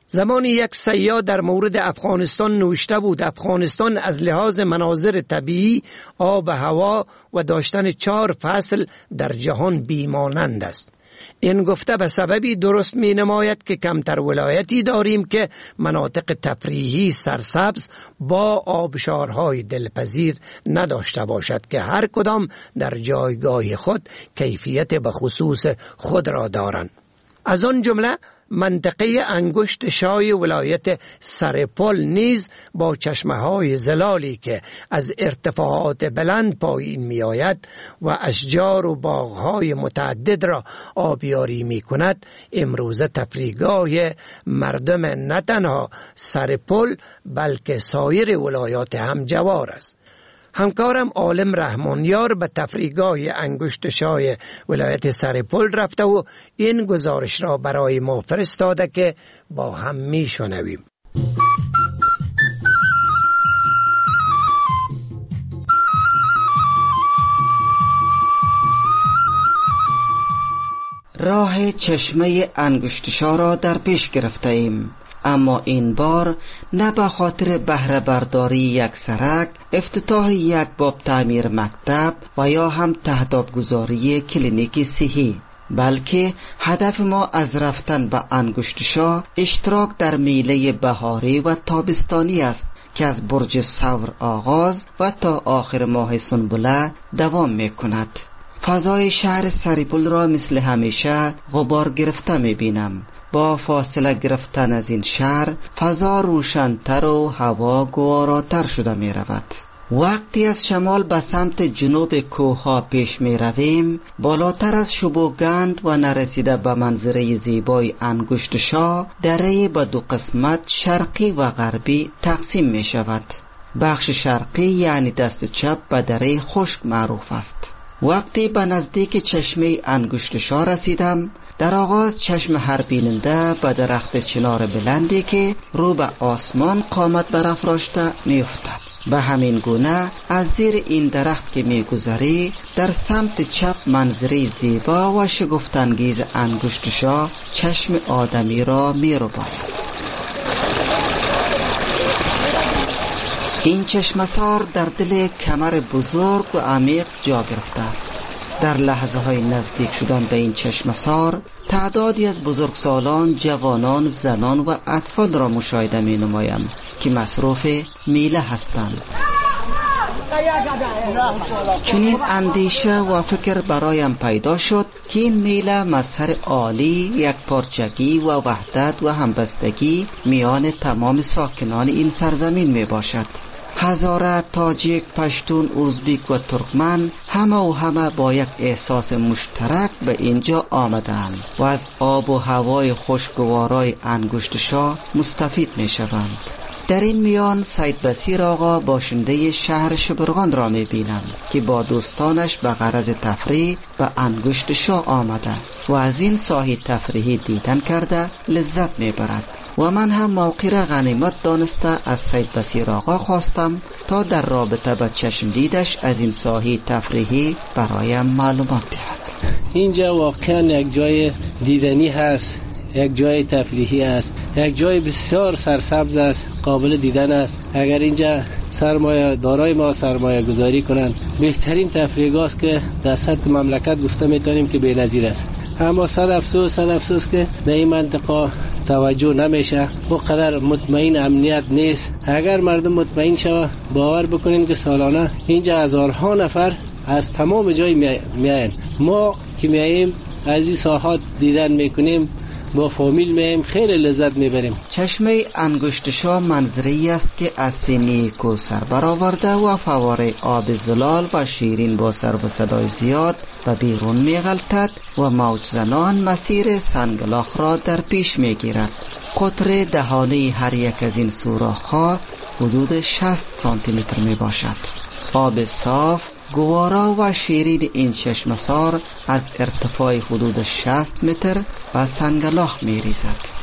[SPEAKER 11] زمانی یک سیاه در مورد افغانستان نوشته بود افغانستان از لحاظ مناظر طبیعی، آب و هوا و داشتن 4 فصل در جهان بیمانند است. این گفته به سببی درست می نماید که کمتر ولایتی داریم که مناطق تفریحی سرسبز با آبشارهای دلپذیر نداشته باشد که هر کدام در جایگاه خود کیفیت به خصوص خود را دارند. از آن جمله منطقه انگشت شای ولایت سرپل نیز با چشمه‌های زلالی که از ارتفاعات بلند پایین می آید و اشجار و باغ‌های متعدد را آبیاری می کند، امروزه تفریحگاه مردم نه تنها سرپل بلکه سایر ولایات همجوار است. همکارم عالم رحمانیار به تفریحگاه انگشت شای ولایت سرپل رفته و این گزارش را برای ما فرستاده که با هم می شنویم.
[SPEAKER 18] راه چشمه انگشتشا را در پیش گرفته ایم، اما این بار نه به خاطر بهره برداری یک سرک، افتتاح یک باب تعمیر مکتب و یا هم تهداب گذاری کلینیک صحی، بلکه هدف ما از رفتن به انگشتشا اشتراک در میله بهاری و تابستانی است که از برج ثور آغاز و تا آخر ماه سنبله دوام می کند. فضای شهر سرپل را مثل همیشه غبار گرفته می بینم. با فاصله گرفتن از این شهر فضا روشن‌تر و هوا گواراتر شده می رود. وقتی از شمال به سمت جنوب کوه‌ها پیش می رویم، بالاتر از شبوگند و نرسیده به منظره زیبای انگشتشا، دره به 2 قسمت شرقی و غربی تقسیم می شود. بخش شرقی یعنی دست چپ به دره خشک معروف است. وقتی به نزدیک چشمه انگشتشا رسیدم، در آغاز چشم هر بیننده به درخت چنار بلندی که رو به آسمان قامت برافراشته می‌افتد. به همین گونه از زیر این درخت که می‌گذری در سمت چپ منظری زیبا و شگفت‌انگیز انگشتشا چشم آدمی را می‌رباید. این چشمسار در دل کمر بزرگ و عمیق جا گرفته است. در لحظه های نزدیک شدن به این چشمسار تعدادی از بزرگسالان، جوانان، زنان و اطفال را مشاهده می نمایم که مصروف میله هستند. چنین اندیشه و فکر برایم پیدا شد که این میله مظهر عالی، یک پارچگی و وحدت و همبستگی میان تمام ساکنان این سرزمین می باشد. هزاره، تاجیک، پشتون، ازبک و ترکمن همه با یک احساس مشترک به اینجا آمدند و از آب و هوای خوشگوارای انگشتشا مستفید می شوند. در این میان سید بصیر آقا باشنده شهر شبرغان را می بینم که با دوستانش به غرض تفریح به انگشتشا آمده و از این ساحه تفریحی دیدن کرده لذت می برد. و من هم موقع را غنیمت دانسته از سید بصیر آقا خواستم تا در رابطه با چشم دیدش از این ساحه تفریحی برایم معلومات دهد.
[SPEAKER 19] اینجا واقعا یک جای دیدنی هست، یک جای تفریحی است، یک جای بسیار سرسبز است، قابل دیدن است. اگر اینجا سرمایه دارای ما سرمایه گذاری کنند، بهترین تفریحگاه است که در سطح مملکت گفته میتونیم که بی‌نظیر است. اما صد افسوس که در این منطقه توجه نمیشه، اونقدر مطمئن امنیت نیست. اگر مردم مطمئن شوه، باور بکنین که سالانه اینجا هزارها نفر از تمام جای میاین. ما که میاییم از این ساحات دیدن میکنیم، با فامیل میایم، خیلی لذت میبریم.
[SPEAKER 18] چشمه انگشتشا منظری است که از سینی کوثر برآورده و فواره آب زلال و شیرین با سر و صدای زیاد به بیرون میغلطد و موج زنان مسیر سنگلاخ را در پیش میگیرد. قطر دهانه هر یک از این سوراخ‌ها حدود 60 سانتی متر می باشد. آب صاف، گوارا و شیرین این چشمسار از ارتفاع حدود 60 متر و سنگلاخ می ریزد.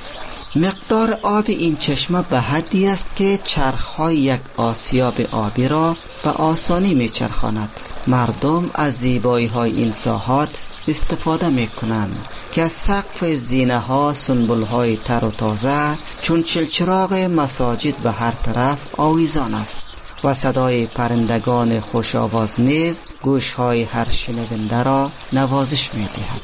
[SPEAKER 18] مقدار آب این چشمه به حدی است که چرخ‌های یک آسیاب آبی را به آسانی می چرخاند. مردم از زیبایی‌های این ساحات استفاده می کنند که از سقف زینه ها سنبل های تر و تازه چون چلچراغ مساجد به هر طرف آویزان است و صدای پرندگان خوش آواز نیز گوش های هر شنونده را نوازش می دهد.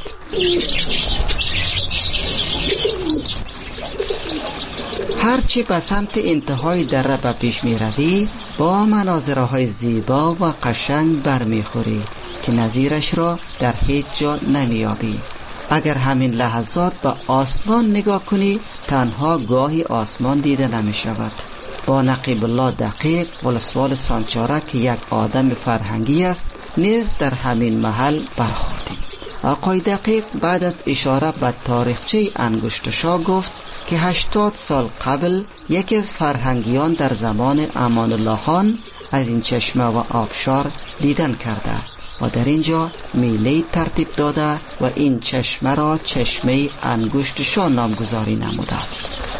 [SPEAKER 18] هرچی به سمت انتهای دره به پیش می روی با مناظرهای زیبا و قشنگ برمیخوری که نظیرش را در هیچ جا نمیابی. اگر همین لحظات به آسمان نگاه کنی تنها گاهی آسمان دیده نمی شود. با نقیب الله دقیق ولسوال سانچارک که یک آدم فرهنگی است نیز در همین محل برخوردیم. آقای دقیق بعد از اشاره به تاریخچه انگشتشا گفت که 80 سال قبل یکی از فرهنگیان در زمان امان الله خان از این چشمه و آبشار دیدن کرده و در اینجا میله ترتیب داده و این چشمه را چشمه انگشتشا نامگذاری نموده است.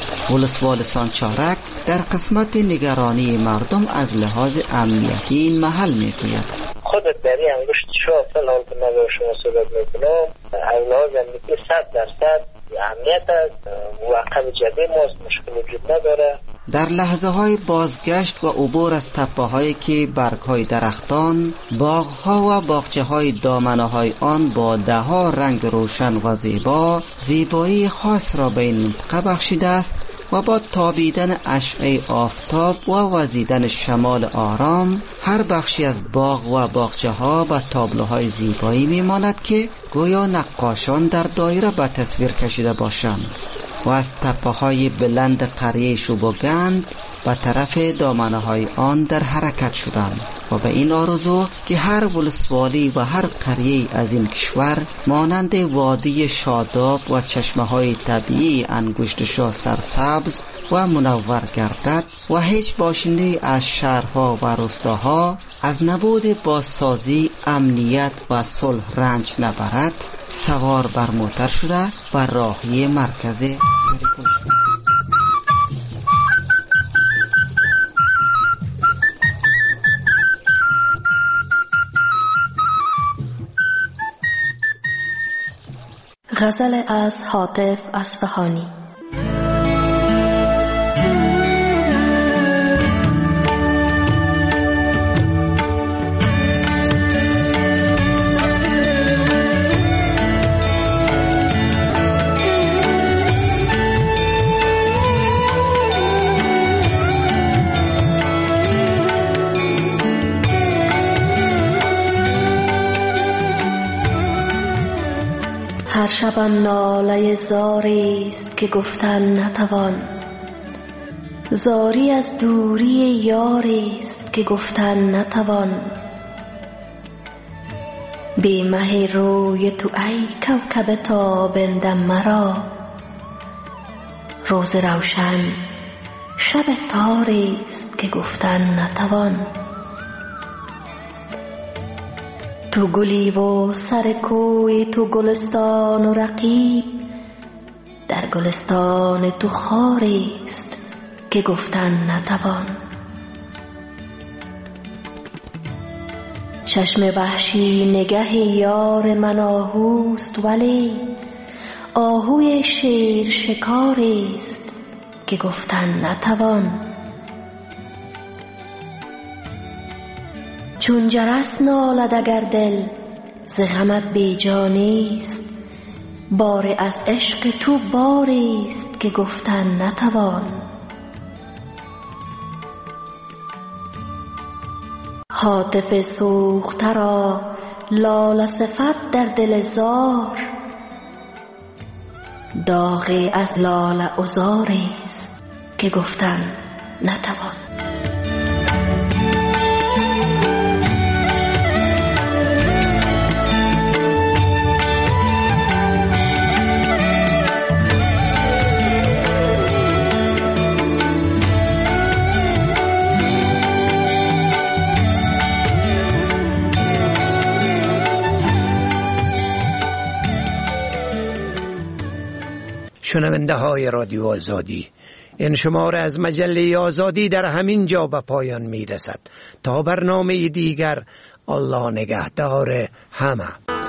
[SPEAKER 18] ولسوال سانچارک در قسمت نگرانی مردم از لحاظ امنیتی این محل میگوید
[SPEAKER 20] خودت در این انگشتشا فلان که من شما صحبت میکنم از لحاظ امنیتی 100% امنیت است و عقب جدی ماست، مشکل وجود نداره.
[SPEAKER 18] در لحظه های بازگشت و عبور از تپه هایی که برگ های درختان، باغ ها و باغچه های دامنه های آن با ده ها رنگ روشن و زیبا زیبایی خاص را به این منطقه بخشیده است و با تابیدن اشعه آفتاب و وزیدن شمال آرام هر بخشی از باغ و باغچه ها به تابلوهای زیبایی میماند که گویا نقاشان در دایره به تصویر کشیده باشند و از تپه های بلند قریه شوبوگند به طرف دامنه های آن در حرکت شدند و به این آرزو که هر ولسوالی و هر قریه از این کشور مانند وادی شاداب و چشمه های طبیعی انگشتشا سرسبز و منور گردد و هیچ باشنده از شهرها و روستاها از نبود بازسازی، امنیت و صلح رنج نبرد، سوار بر موتر شده و راهی مرکز
[SPEAKER 13] غزل از حاطف اصفهانی. هر شبم ناله زاری است که گفتن نتوان، زاری از دوری یاری است که گفتن نتوان. بی مه روی تو ای کوکب تابنده مرا، روز روشن شب تاری است که گفتن نتوان. تو گلی و سر کوی تو گلستان و رقیب، در گلستان تو خاری است که گفتن نتوان. چشم وحشی نگه یار من آهوست، ولی آهوی شیر شکاری است که گفتن نتوان. چون جرس نالد اگر دل ز غمت بیجا نیست، بار از عشق تو باری است که گفتن نتوان. هاتف سوخته را لاله صفت در دل زار، داغی از لاله عذاری است که گفتن نتوان.
[SPEAKER 11] شنونده های رادیو آزادی، این شماره از مجله آزادی در همین جا به پایان می رسد. تا برنامه دیگر، الله نگهدار همه.